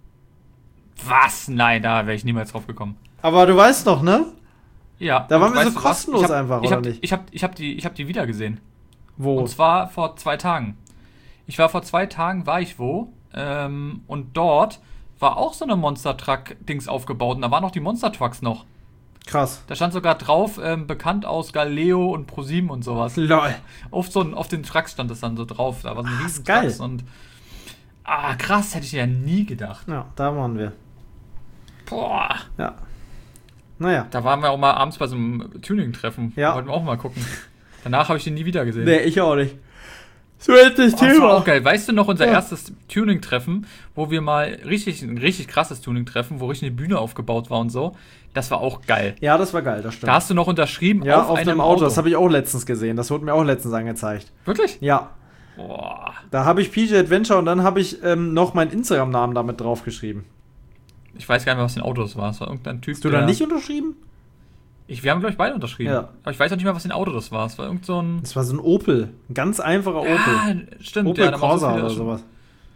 Was? Nein, da wäre ich niemals drauf gekommen. Aber du weißt doch, ne? Ja. Da waren und wir so weißt du was? kostenlos Ich hab, einfach, ich oder hab, nicht? Ich habe ich hab die, ich hab die wieder gesehen. Wo? Und zwar vor zwei Tagen. Ich war vor zwei Tagen, war ich wo, ähm, und dort war auch so eine Monster Truck-Dings aufgebaut. Und da waren noch die Monster Trucks noch. Krass. Da stand sogar drauf, ähm, bekannt aus Galileo und ProSieben und sowas. Lol. Auf, so, auf den Trucks stand das dann so drauf. Da war so ein Ah, riesen ist geil. Trucks und ah, krass, hätte ich ja nie gedacht. Ja, da waren wir. Boah. Ja. Naja. Da waren wir auch mal abends bei so einem Tuning-Treffen. Ja. Wollten wir auch mal gucken. Danach habe ich den nie wieder gesehen. Nee, ich auch nicht. So jetzt das Oh, das war Thema. auch geil. Weißt du noch, unser Ja. erstes Tuning-Treffen, wo wir mal richtig, ein richtig krasses Tuning-Treffen, wo richtig eine Bühne aufgebaut war und so. Das war auch geil. Ja, das war geil, das stimmt. Da hast du noch unterschrieben ja, auf, auf einem einem Auto. Das habe ich auch letztens gesehen. Das wurde mir auch letztens angezeigt. Wirklich? Ja. Boah. Da habe ich P J Adventure und dann habe ich ähm, noch meinen Instagram-Namen damit draufgeschrieben. Ich weiß gar nicht mehr, was für ein Auto das war. Es war irgendein Typ, Hast du der... da nicht unterschrieben? Ich, wir haben, glaube ich, beide unterschrieben. Ja. Aber ich weiß auch nicht mehr, was für ein Auto das war. Es war irgend so ein... Das war so ein Opel. Ein ganz einfacher Opel. Ja, stimmt. Opel ja, da waren so Corsa viele oder schon- sowas.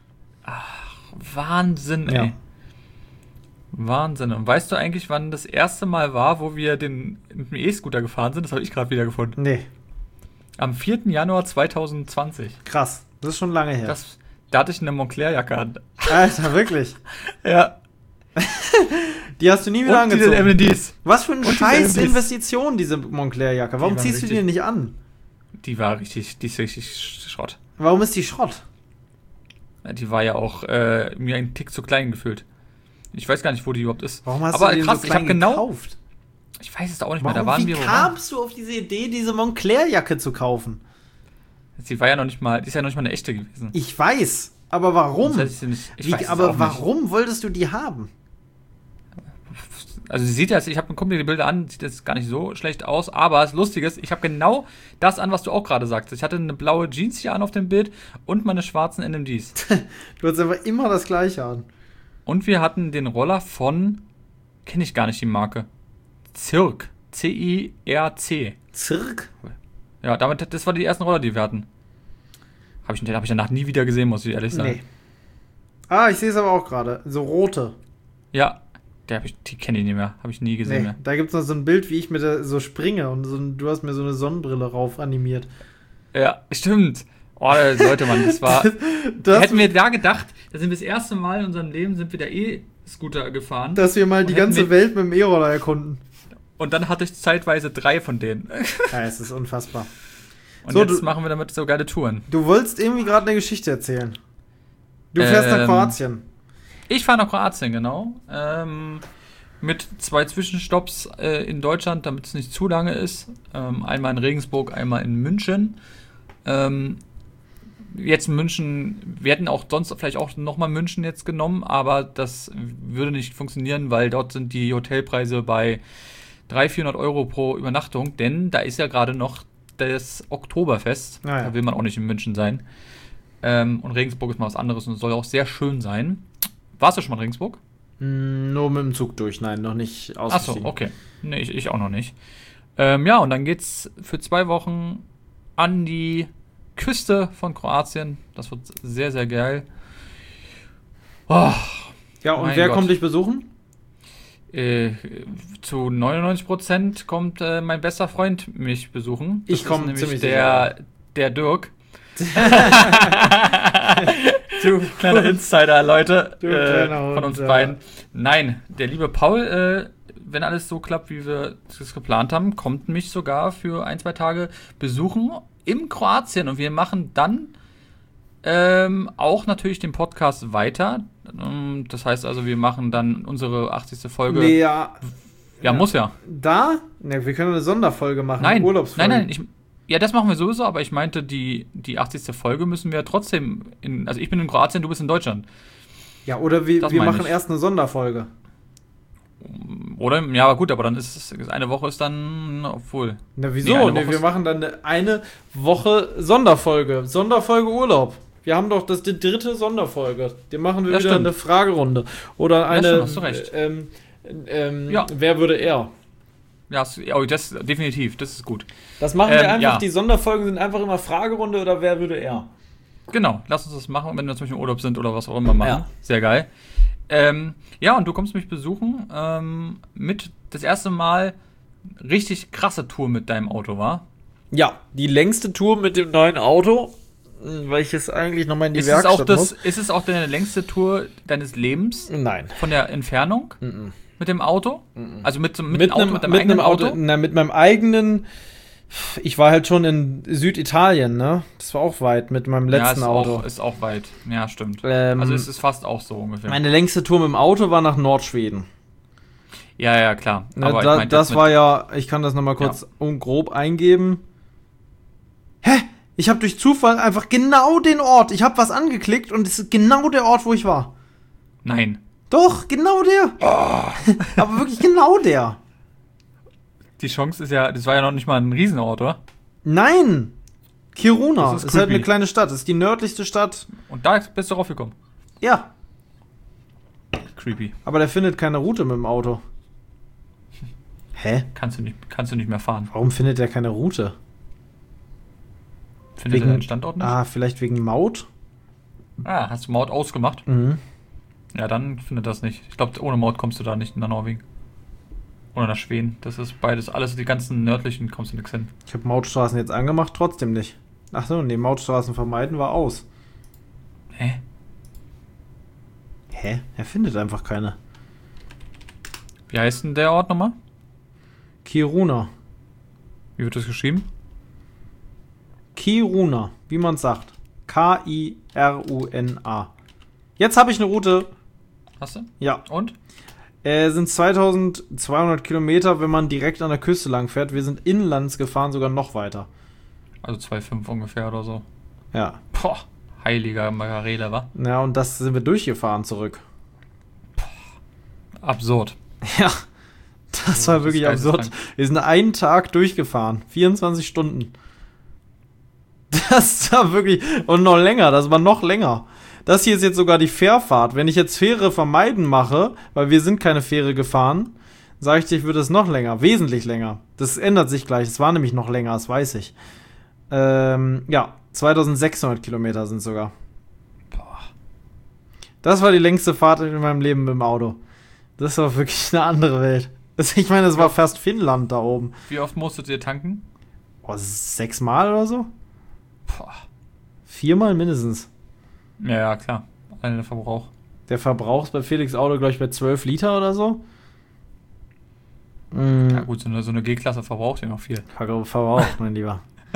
Wahnsinn, ey. Ja. Wahnsinn. Und weißt du eigentlich, wann das erste Mal war, wo wir den mit dem E-Scooter gefahren sind? Das habe ich gerade wieder gefunden. Nee, Am vierten Januar zweitausendzwanzig. krass. Das ist schon lange her. Das, da hatte ich eine Moncler-Jacke an. Alter, wirklich. Ja. Die hast du nie wieder Und diese angezogen. M und Ds. Was für eine Und diese scheiß M und Ds. Investition, diese Moncler-Jacke. Warum Die war ziehst du die richtig- denn nicht an? Die war richtig, die ist richtig Schrott. Warum ist die Schrott? Ja, die war ja auch äh, mir einen Tick zu klein gefühlt. Ich weiß gar nicht, wo die überhaupt ist. Warum hast Aber du die krass, so ich klein habe genau. gekauft? Ich weiß es auch nicht mehr. Warum, Da waren wie wir. wo waren- kamst du auf diese Idee, diese Moncler-Jacke zu kaufen? Sie war ja noch nicht mal, die ist ja noch nicht mal eine echte gewesen. Ich weiß, aber warum? Sonst hätte ich sie nicht- ich Wie, weiß es aber auch nicht. warum wolltest du die haben? Also sie sieht jetzt, ich habe mir guck mir die Bilder an, sieht jetzt gar nicht so schlecht aus, aber das Lustige ist, ich habe genau das an, was du auch gerade sagst. Ich hatte eine blaue Jeans hier an auf dem Bild und meine schwarzen N M Ds. Du hast einfach immer das Gleiche an. Und wir hatten den Roller von Kenne ich gar nicht die Marke. Cirque. C I R C. Cirque? Ja, damit, das war die ersten Roller, die wir hatten. Habe ich, hab ich danach nie wieder gesehen, muss ich ehrlich sagen. Nee. Ah, ich sehe es aber auch gerade. So rote. Ja, der hab ich, die kenne ich nicht mehr. Habe ich nie gesehen nee, mehr. Da gibt es noch so ein Bild, wie ich mit der, so springe und so, du hast mir so eine Sonnenbrille rauf animiert. Ja, stimmt. Oh, Leute, Mann, das war... das hätten wir da gedacht, da sind wir das erste Mal in unserem Leben, sind wir da E-Scooter gefahren. Dass wir mal die ganze Welt mit dem E-Roller erkunden. Und dann hatte ich zeitweise drei von denen. Ja, es ist unfassbar. Und so, jetzt du, machen wir damit so geile Touren. Du wolltest irgendwie gerade eine Geschichte erzählen. Du fährst ähm, nach Kroatien. Ich fahre nach Kroatien, genau. Ähm, mit zwei Zwischenstopps äh, in Deutschland, damit es nicht zu lange ist. Ähm, einmal in Regensburg, einmal in München. Ähm, jetzt in München, wir hätten auch sonst vielleicht auch nochmal München jetzt genommen, aber das würde nicht funktionieren, weil dort sind die Hotelpreise bei dreihundert, vierhundert Euro pro Übernachtung, denn da ist ja gerade noch das Oktoberfest. Ah, ja. Da will man auch nicht in München sein. Ähm, und Regensburg ist mal was anderes und soll auch sehr schön sein. Warst du schon mal in Regensburg? Mm, nur mit dem Zug durch, nein, noch nicht ausgestiegen. Achso, okay. Nee, ich, ich auch noch nicht. Ähm, ja, und dann geht's für zwei Wochen an die Küste von Kroatien. Das wird sehr, sehr geil. Oh, ja, und wer Gott. kommt dich besuchen? Äh, zu neunundneunzig Prozent kommt äh, mein bester Freund mich besuchen. Das ich komme ziemlich der, der Dirk. Du kleiner Insider, Leute, du äh, kleiner von uns Hund, beiden. Ja. Nein, der liebe Paul, äh, wenn alles so klappt, wie wir es geplant haben, kommt mich sogar für ein, zwei Tage besuchen in Kroatien. Und wir machen dann ähm, auch natürlich den Podcast weiter. Das heißt also, wir machen dann unsere achtzigste Folge. Nee, ja. Ja, muss ja. Da? Ne, wir können eine Sonderfolge machen. Nein, eine Urlaubsfolge. nein, nein. Ich, ja, das machen wir sowieso, aber ich meinte, die, die achtzigste Folge müssen wir trotzdem in. Also, ich bin in Kroatien, du bist in Deutschland. Ja, oder wir, wir machen ich. erst eine Sonderfolge. Oder? Ja, aber gut, aber dann ist es. Eine Woche ist dann. Obwohl. Na, wieso? Nee, nee, wir machen dann eine Woche Sonderfolge. Sonderfolge Urlaub. Wir haben doch das die dritte Sonderfolge. Die machen wir ja, wieder stimmt. eine Fragerunde. Oder eine. Ja, stimmt, hast du recht. Ähm, ähm, ja. Wer würde er? Ja, oh, das definitiv, das ist gut. Das machen wir ähm, einfach, ja. Die Sonderfolgen sind einfach immer Fragerunde oder wer würde er? Genau, lass uns das machen, wenn wir zum Beispiel im Urlaub sind oder was auch immer machen. Ja. Sehr geil. Ähm, ja, und du kommst mich besuchen ähm, mit das erste Mal richtig krasse Tour mit deinem Auto, war? Ja, die längste Tour mit dem neuen Auto, weil ich jetzt eigentlich nochmal in die ist Werkstatt es auch das, muss. Ist es auch deine längste Tour deines Lebens? Nein. Von der Entfernung? Mhm. Mit dem Auto? Mhm. Also mit, mit, mit dem Auto, einem, mit deinem mit eigenen einem Auto? Auto? Na, mit meinem eigenen. Ich war halt schon in Süditalien, ne? Das war auch weit mit meinem letzten ja, ist Auto. Auch, ist auch weit. Ja, stimmt. Ähm, also es ist fast auch so ungefähr. Meine längste Tour mit dem Auto war nach Nordschweden. Ja, ja, klar. Ne, Aber da, ich das war ja, ich kann das nochmal kurz ja. grob eingeben. Hä? Ich habe durch Zufall einfach genau den Ort. Ich habe was angeklickt und es ist genau der Ort, wo ich war. Nein. Doch, genau der. Oh. Aber wirklich genau der. Die Chance ist ja, das war ja noch nicht mal ein Riesenort, oder? Nein. Kiruna. Das ist, ist halt eine kleine Stadt. Das ist die nördlichste Stadt. Und da bist du raufgekommen? Ja. Creepy. Aber der findet keine Route mit dem Auto. Hä? Kannst du nicht, kannst du nicht mehr fahren. Warum findet er keine Route? Findet wegen, er den Standort nicht? Ah, vielleicht wegen Maut? Ah, hast du Maut ausgemacht? Mhm. Ja, dann findet das nicht. Ich glaube, ohne Maut kommst du da nicht nach Norwegen. Oder nach Schweden. Das ist beides, alles die ganzen nördlichen, kommst du nix hin. Ich habe Mautstraßen jetzt angemacht, trotzdem nicht. Ach so, nee, Mautstraßen vermeiden war aus. Hä? Hä? Er findet einfach keine. Wie heißt denn der Ort nochmal? Kiruna. Wie wird das geschrieben? Kiruna, wie man sagt. K I R U N A. Jetzt habe ich eine Route. Hast du? Ja. Und? Äh, sind zweitausendzweihundert Kilometer, wenn man direkt an der Küste lang fährt. Wir sind inlands gefahren, sogar noch weiter. Also zwei Komma fünf ungefähr oder so. Ja. Boah, heiliger Margarele, wa? Ja, und das sind wir durchgefahren zurück. Boah, absurd. Ja, das oh, war wirklich das absurd. Wir sind einen Tag durchgefahren. vierundzwanzig Stunden. Das war wirklich... Und noch länger, das war noch länger. das hier ist jetzt sogar die Fährfahrt. Wenn ich jetzt Fähre vermeiden mache, weil wir sind keine Fähre gefahren, sage ich dir, wird es noch länger, wesentlich länger. Das ändert sich gleich, es war nämlich noch länger, das weiß ich. Ähm, ja, zweitausendsechshundert Kilometer sind sogar. Boah. Das war die längste Fahrt in meinem Leben mit dem Auto. Das war wirklich eine andere Welt. Das, ich meine, das war fast Finnland da oben. Wie oft musstet ihr tanken? Boah, sechsmal oder so? Boah. Viermal mindestens. Ja, ja, klar. Allein der Verbrauch. Der Verbrauch ist bei Felix Auto, glaube ich, bei zwölf Liter oder so. Mm. Ja gut, so eine, so eine G-Klasse verbraucht ja noch viel. Ver Verbraucht, mein Lieber.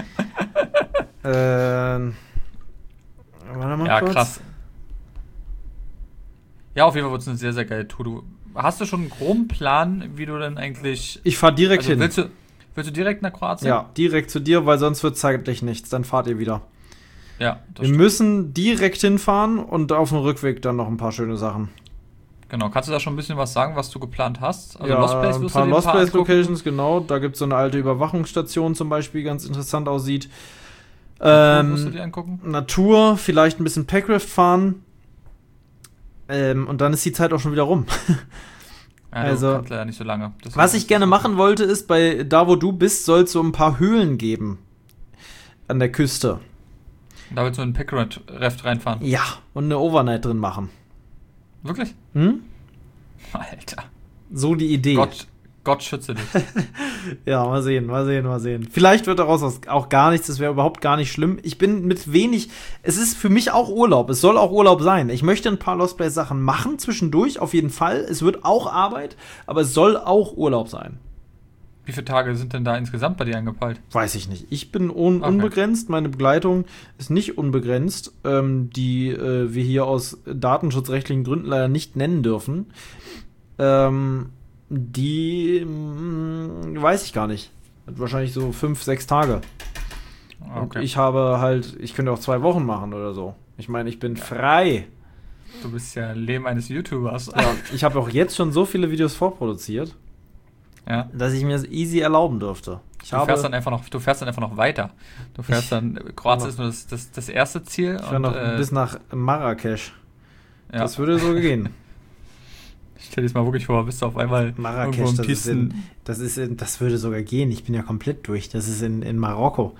ähm, warte mal ja, kurz. Krass. Ja, auf jeden Fall wird es eine sehr, sehr geile Tour. Du, hast du schon einen groben Plan, wie du denn eigentlich... Ich fahr direkt also hin. Willst du, willst du direkt nach Kroatien? Ja, direkt zu dir, weil sonst wird zeitlich nichts. Dann fahrt ihr wieder. Ja, das Wir stimmt. müssen direkt hinfahren und auf dem Rückweg dann noch ein paar schöne Sachen. Genau, kannst du da schon ein bisschen was sagen, was du geplant hast? Also ja, Lost Place ein paar Lost Place Locations, genau. Da gibt es so eine alte Überwachungsstation zum Beispiel, die ganz interessant aussieht. Ähm, musst du dir angucken? Natur, vielleicht ein bisschen Packraft fahren. Ähm, und dann ist die Zeit auch schon wieder rum. Ja, also, leider nicht so lange. Das was ich gerne machen wollte, ist, bei da wo du bist, soll es so ein paar Höhlen geben. An der Küste. Da willst du einen Packraft reinfahren? Ja, und eine Overnight drin machen. Wirklich? Hm? Alter. So die Idee. Gott, Gott schütze dich. Ja, mal sehen, mal sehen, mal sehen. Vielleicht wird daraus auch gar nichts, das wäre überhaupt gar nicht schlimm. Ich bin mit wenig, es ist für mich auch Urlaub, es soll auch Urlaub sein. Ich möchte ein paar Lost Place Sachen machen, zwischendurch, auf jeden Fall. Es wird auch Arbeit, aber es soll auch Urlaub sein. Wie viele Tage sind denn da insgesamt bei dir angepeilt? Weiß ich nicht. Ich bin un okay. unbegrenzt, meine Begleitung ist nicht unbegrenzt, ähm, die äh, wir hier aus datenschutzrechtlichen Gründen leider nicht nennen dürfen. Ähm, die mh, weiß ich gar nicht. Wahrscheinlich so fünf, sechs Tage. Okay. Und ich habe halt, ich könnte auch zwei Wochen machen oder so. Ich meine, ich bin frei. Du bist ja Leben eines YouTubers. Ja, ich habe auch jetzt schon so viele Videos vorproduziert, ja, dass ich mir das easy erlauben dürfte. Ich du, habe, fährst dann einfach noch, du fährst dann einfach noch weiter. Du fährst dann, Kroatien ist nur das, das, das erste Ziel. Ich fahre noch äh, bis nach Marrakesch. Ja. Das würde so gehen. Stell dir das mal wirklich vor, bist du auf einmal Marrakesch, irgendwo im das, ist in, das ist in, das würde sogar gehen. Ich bin ja komplett durch. Das ist in, in Marokko.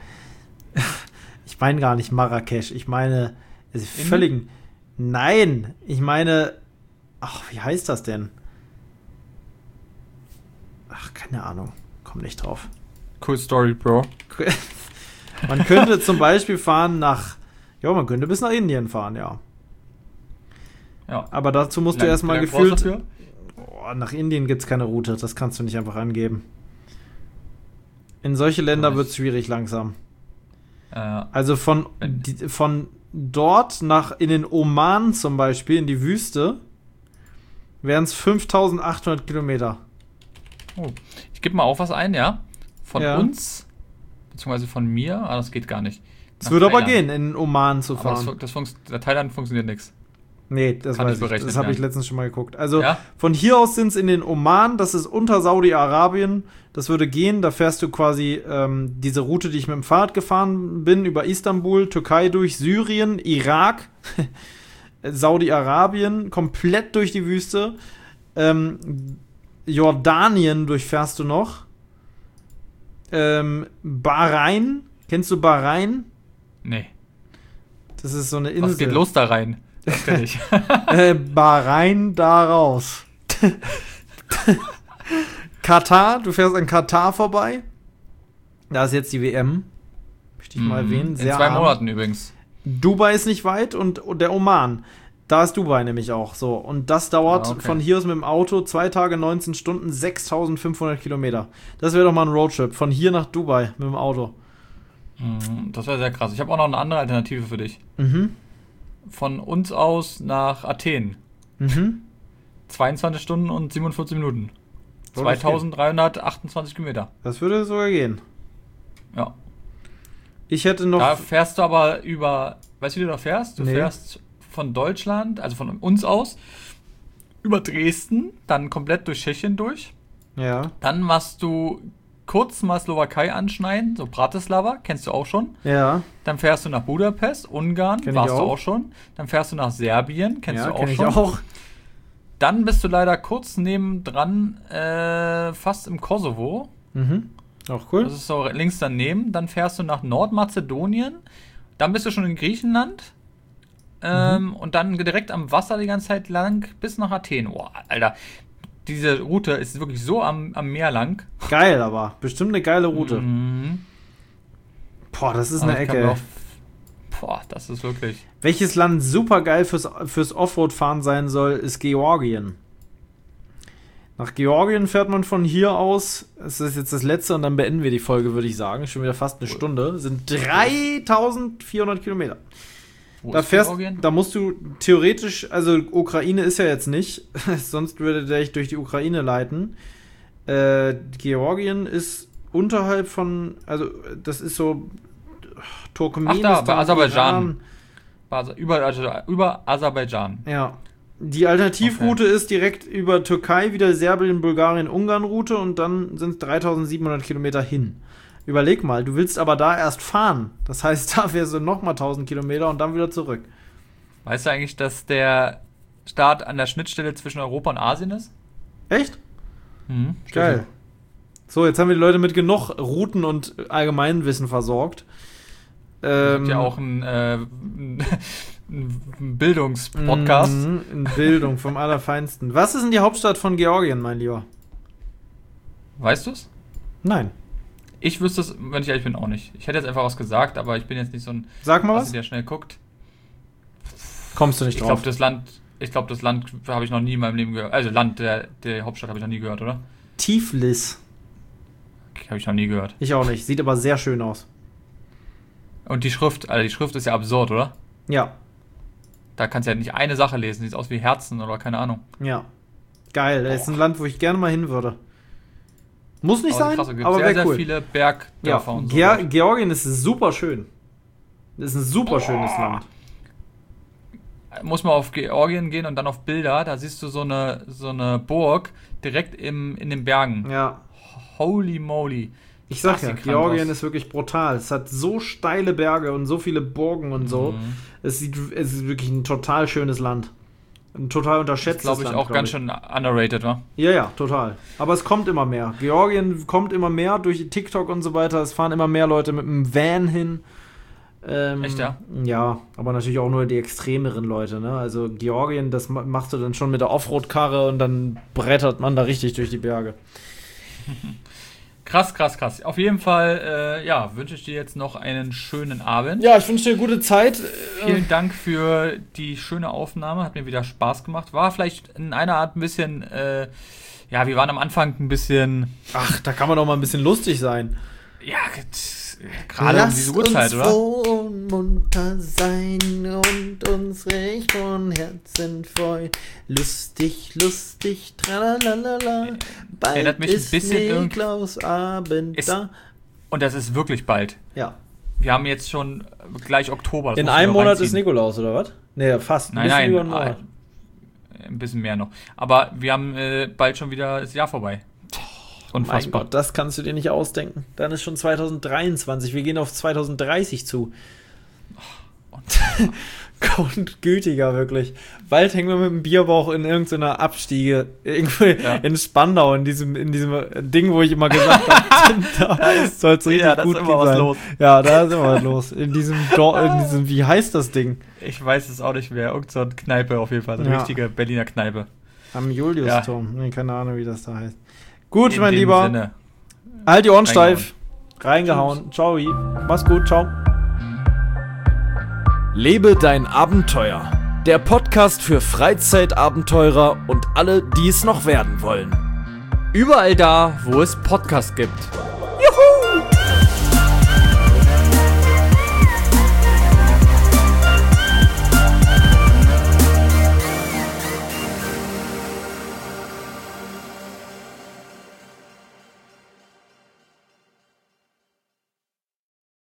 Ich meine gar nicht Marrakesch. Ich meine, es ist völlig. Nein, ich meine, ach, wie heißt das denn? Ach, keine Ahnung. Komm nicht drauf. Cool Story, Bro. Man könnte zum Beispiel fahren nach, ja, man könnte bis nach Indien fahren, ja. Ja. Aber dazu musst Lang, du erstmal wie gefühlt. dafür? Oh, nach Indien gibt es keine Route, das kannst du nicht einfach angeben. In solche Länder wird es schwierig langsam. Äh, also von, die, von dort nach in den Oman zum Beispiel, in die Wüste, wären es fünftausendachthundert Kilometer. Oh. Ich gebe mal auch was ein, ja. Von ja. uns, beziehungsweise von mir, aber das geht gar nicht. Es würde aber gehen, in den Oman zu fahren. Aber das, das der Thailand funktioniert nichts. Nee, das weiß ich. Das habe ich letztens schon mal geguckt. Also ja? Von hier aus sind es in den Oman, das ist unter Saudi-Arabien. Das würde gehen, da fährst du quasi ähm, diese Route, die ich mit dem Fahrrad gefahren bin, über Istanbul, Türkei durch, Syrien, Irak, Saudi-Arabien, komplett durch die Wüste. Ähm, Jordanien durchfährst du noch. Ähm, Bahrain, kennst du Bahrain? Nee. Das ist so eine Insel. Was geht los da rein? Das kenn ich. äh, Bahrain da raus. Katar, du fährst an Katar vorbei. Da ist jetzt die W M. Möchte ich mal erwähnen. Sehr In zwei arm. Monaten übrigens. Dubai ist nicht weit und, und der Oman. Da ist Dubai nämlich auch so. Und das dauert ah, okay. von hier aus mit dem Auto zwei Tage, neunzehn Stunden, sechstausendfünfhundert Kilometer. Das wäre doch mal ein Roadtrip. Von hier nach Dubai mit dem Auto. Das wäre sehr krass. Ich habe auch noch eine andere Alternative für dich. Mhm. Von uns aus nach Athen. Mhm. zweiundzwanzig Stunden und siebenundvierzig Minuten. zweitausenddreihundertachtundzwanzig Kilometer. Das würde sogar gehen. Ja. Ich hätte noch... Da fährst du aber über... Weißt du, wie du da fährst? Du nee. fährst von Deutschland, also von uns aus, über Dresden, dann komplett durch Tschechien durch. Ja. Dann machst du kurz mal Slowakei anschneiden, so Bratislava, kennst du auch schon. Ja. Dann fährst du nach Budapest, Ungarn, Kenn warst ich du auch. auch schon. Dann fährst du nach Serbien, kennst ja, du auch kenn schon. Ich auch. Dann bist du leider kurz nebendran, äh, fast im Kosovo. Mhm. Auch cool. Das ist so links daneben. Dann fährst du nach Nordmazedonien. Dann bist du schon in Griechenland. Ähm, mhm. Und dann direkt am Wasser die ganze Zeit lang bis nach Athen. Boah, Alter, diese Route ist wirklich so am, am Meer lang. Geil, aber. Bestimmt eine geile Route. Mhm. Boah, das ist Aber eine ich kann Ecke. mir auch- Boah, das ist wirklich... Welches Land super geil fürs, fürs Offroad-Fahren sein soll, ist Georgien. Nach Georgien fährt man von hier aus, es ist jetzt das letzte und dann beenden wir die Folge, würde ich sagen. Schon wieder fast eine Stunde. Sind dreitausendvierhundert Kilometer. Wo Da ist fährst, Georgien? da musst du theoretisch, also Ukraine ist ja jetzt nicht, sonst würde der dich durch die Ukraine leiten. Äh, Georgien ist unterhalb von, also das ist so Turkmenistan. Ach da, bei Aserbaidschan. Iran. Also über, also über Aserbaidschan. Ja. Die Alternativroute ist direkt über Türkei, wieder Serbien, Bulgarien, Ungarn-Route und dann sind es dreitausendsiebenhundert Kilometer hin. Überleg mal, du willst aber da erst fahren. Das heißt, da fährst du nochmal tausend Kilometer und dann wieder zurück. Weißt du eigentlich, dass der Staat an der Schnittstelle zwischen Europa und Asien ist? Echt? Mhm. Geil. So, jetzt haben wir die Leute mit genug Routen und Allgemeinwissen versorgt. Es Ähm, gibt ja auch einen, äh, einen Bildungspodcast. Mhm, in Bildung vom Allerfeinsten. Was ist denn die Hauptstadt von Georgien, mein Lieber? Weißt du es? Nein. Ich wüsste es, wenn ich ehrlich bin, auch nicht. Ich hätte jetzt einfach was gesagt, aber ich bin jetzt nicht so ein, Sag mal was. der schnell guckt. Kommst du nicht Ich drauf? glaube, das Land, ich glaube, das Land habe ich noch nie in meinem Leben gehört. Also Land, der, der Hauptstadt habe ich noch nie gehört, oder? Tiflis. Okay, habe ich noch nie gehört. Ich auch nicht. Sieht aber sehr schön aus. Und die Schrift, also die Schrift ist ja absurd, oder? Ja. Da kannst du ja nicht eine Sache lesen. Sieht aus wie Herzen oder keine Ahnung. Ja. Geil. Das ist ein Land, wo ich gerne mal hin würde. Muss nicht Aber sein, krass, es gibt aber sehr, wäre sehr cool. viele Bergdörfer Ja. und so. Ge- Georgien ist super schön. Das ist ein super schönes Land. Muss mal auf Georgien gehen und dann auf Bilder. Da siehst du so eine, so eine Burg direkt im, in den Bergen. Ja. Holy moly. Ich sag Das ja, sieht krank Georgien aus. ist wirklich brutal. Es hat so steile Berge und so viele Burgen und so. Mhm. Es, sieht, es ist wirklich ein total schönes Land. Ein total Das unterschätztes glaube ich Land. auch glaub ganz schön underrated, wa? Ja, ja, total. Aber es kommt immer mehr. Georgien kommt immer mehr durch TikTok und so weiter. Es fahren immer mehr Leute mit einem Van hin. Ähm, Echt, ja? Ja, aber natürlich auch nur die extremeren Leute, ne? Also Georgien, das ma- machst du dann schon mit der Offroad-Karre und dann brettert man da richtig durch die Berge. Krass, krass, krass. Auf jeden Fall, äh, ja, wünsche ich dir jetzt noch einen schönen Abend. Ja, ich wünsche dir eine gute Zeit. Vielen Dank für die schöne Aufnahme. Hat mir wieder Spaß gemacht. War vielleicht in einer Art ein bisschen, äh, ja, wir waren am Anfang ein bisschen, Ach, da kann man doch mal ein bisschen lustig sein. ja, gerade um diese Uhrzeit, oder? froh und munter sein und uns recht von Herzen freuen. Lustig, lustig, tralalala. Bald Erinnert mich ein ist bisschen irgend- Niklausabend Ist- da. Und das ist wirklich bald. Ja. Wir haben jetzt schon gleich Oktober. das In musst du einem noch Monat reinziehen. ist Nikolaus, oder was? Nee, fast. Ein Nein, bisschen nein, über einen Monat. äh, ein bisschen mehr noch. Aber wir haben äh, bald schon wieder das Jahr vorbei. Mein Unfassbar. Gott, das kannst du dir nicht ausdenken. Dann ist schon zweitausenddreiundzwanzig. Wir gehen auf zweitausenddreißig zu. Und gütiger, wirklich. Bald hängen wir mit dem Bierbauch in irgendeiner Abstiege. Irgendwo Ja. in Spandau, in diesem, in diesem Ding, wo ich immer gesagt habe, da soll es richtig Ja, da ist gut immer was sein. los. Ja, da ist immer was los. In diesem, Dor in diesem, wie heißt das Ding? Ich weiß es auch nicht mehr. Irgend so eine Kneipe auf jeden Fall. Eine Ja. richtige Berliner Kneipe. Am Juliusturm. Nee, keine Ahnung, wie das da heißt. Gut, In mein dem Lieber. Sinne. Halt die Ohren steif. Reingehauen. Ciao. Mach's gut. Ciao. Lebe dein Abenteuer. Der Podcast für Freizeitabenteurer und alle, die es noch werden wollen. Überall da, wo es Podcasts gibt.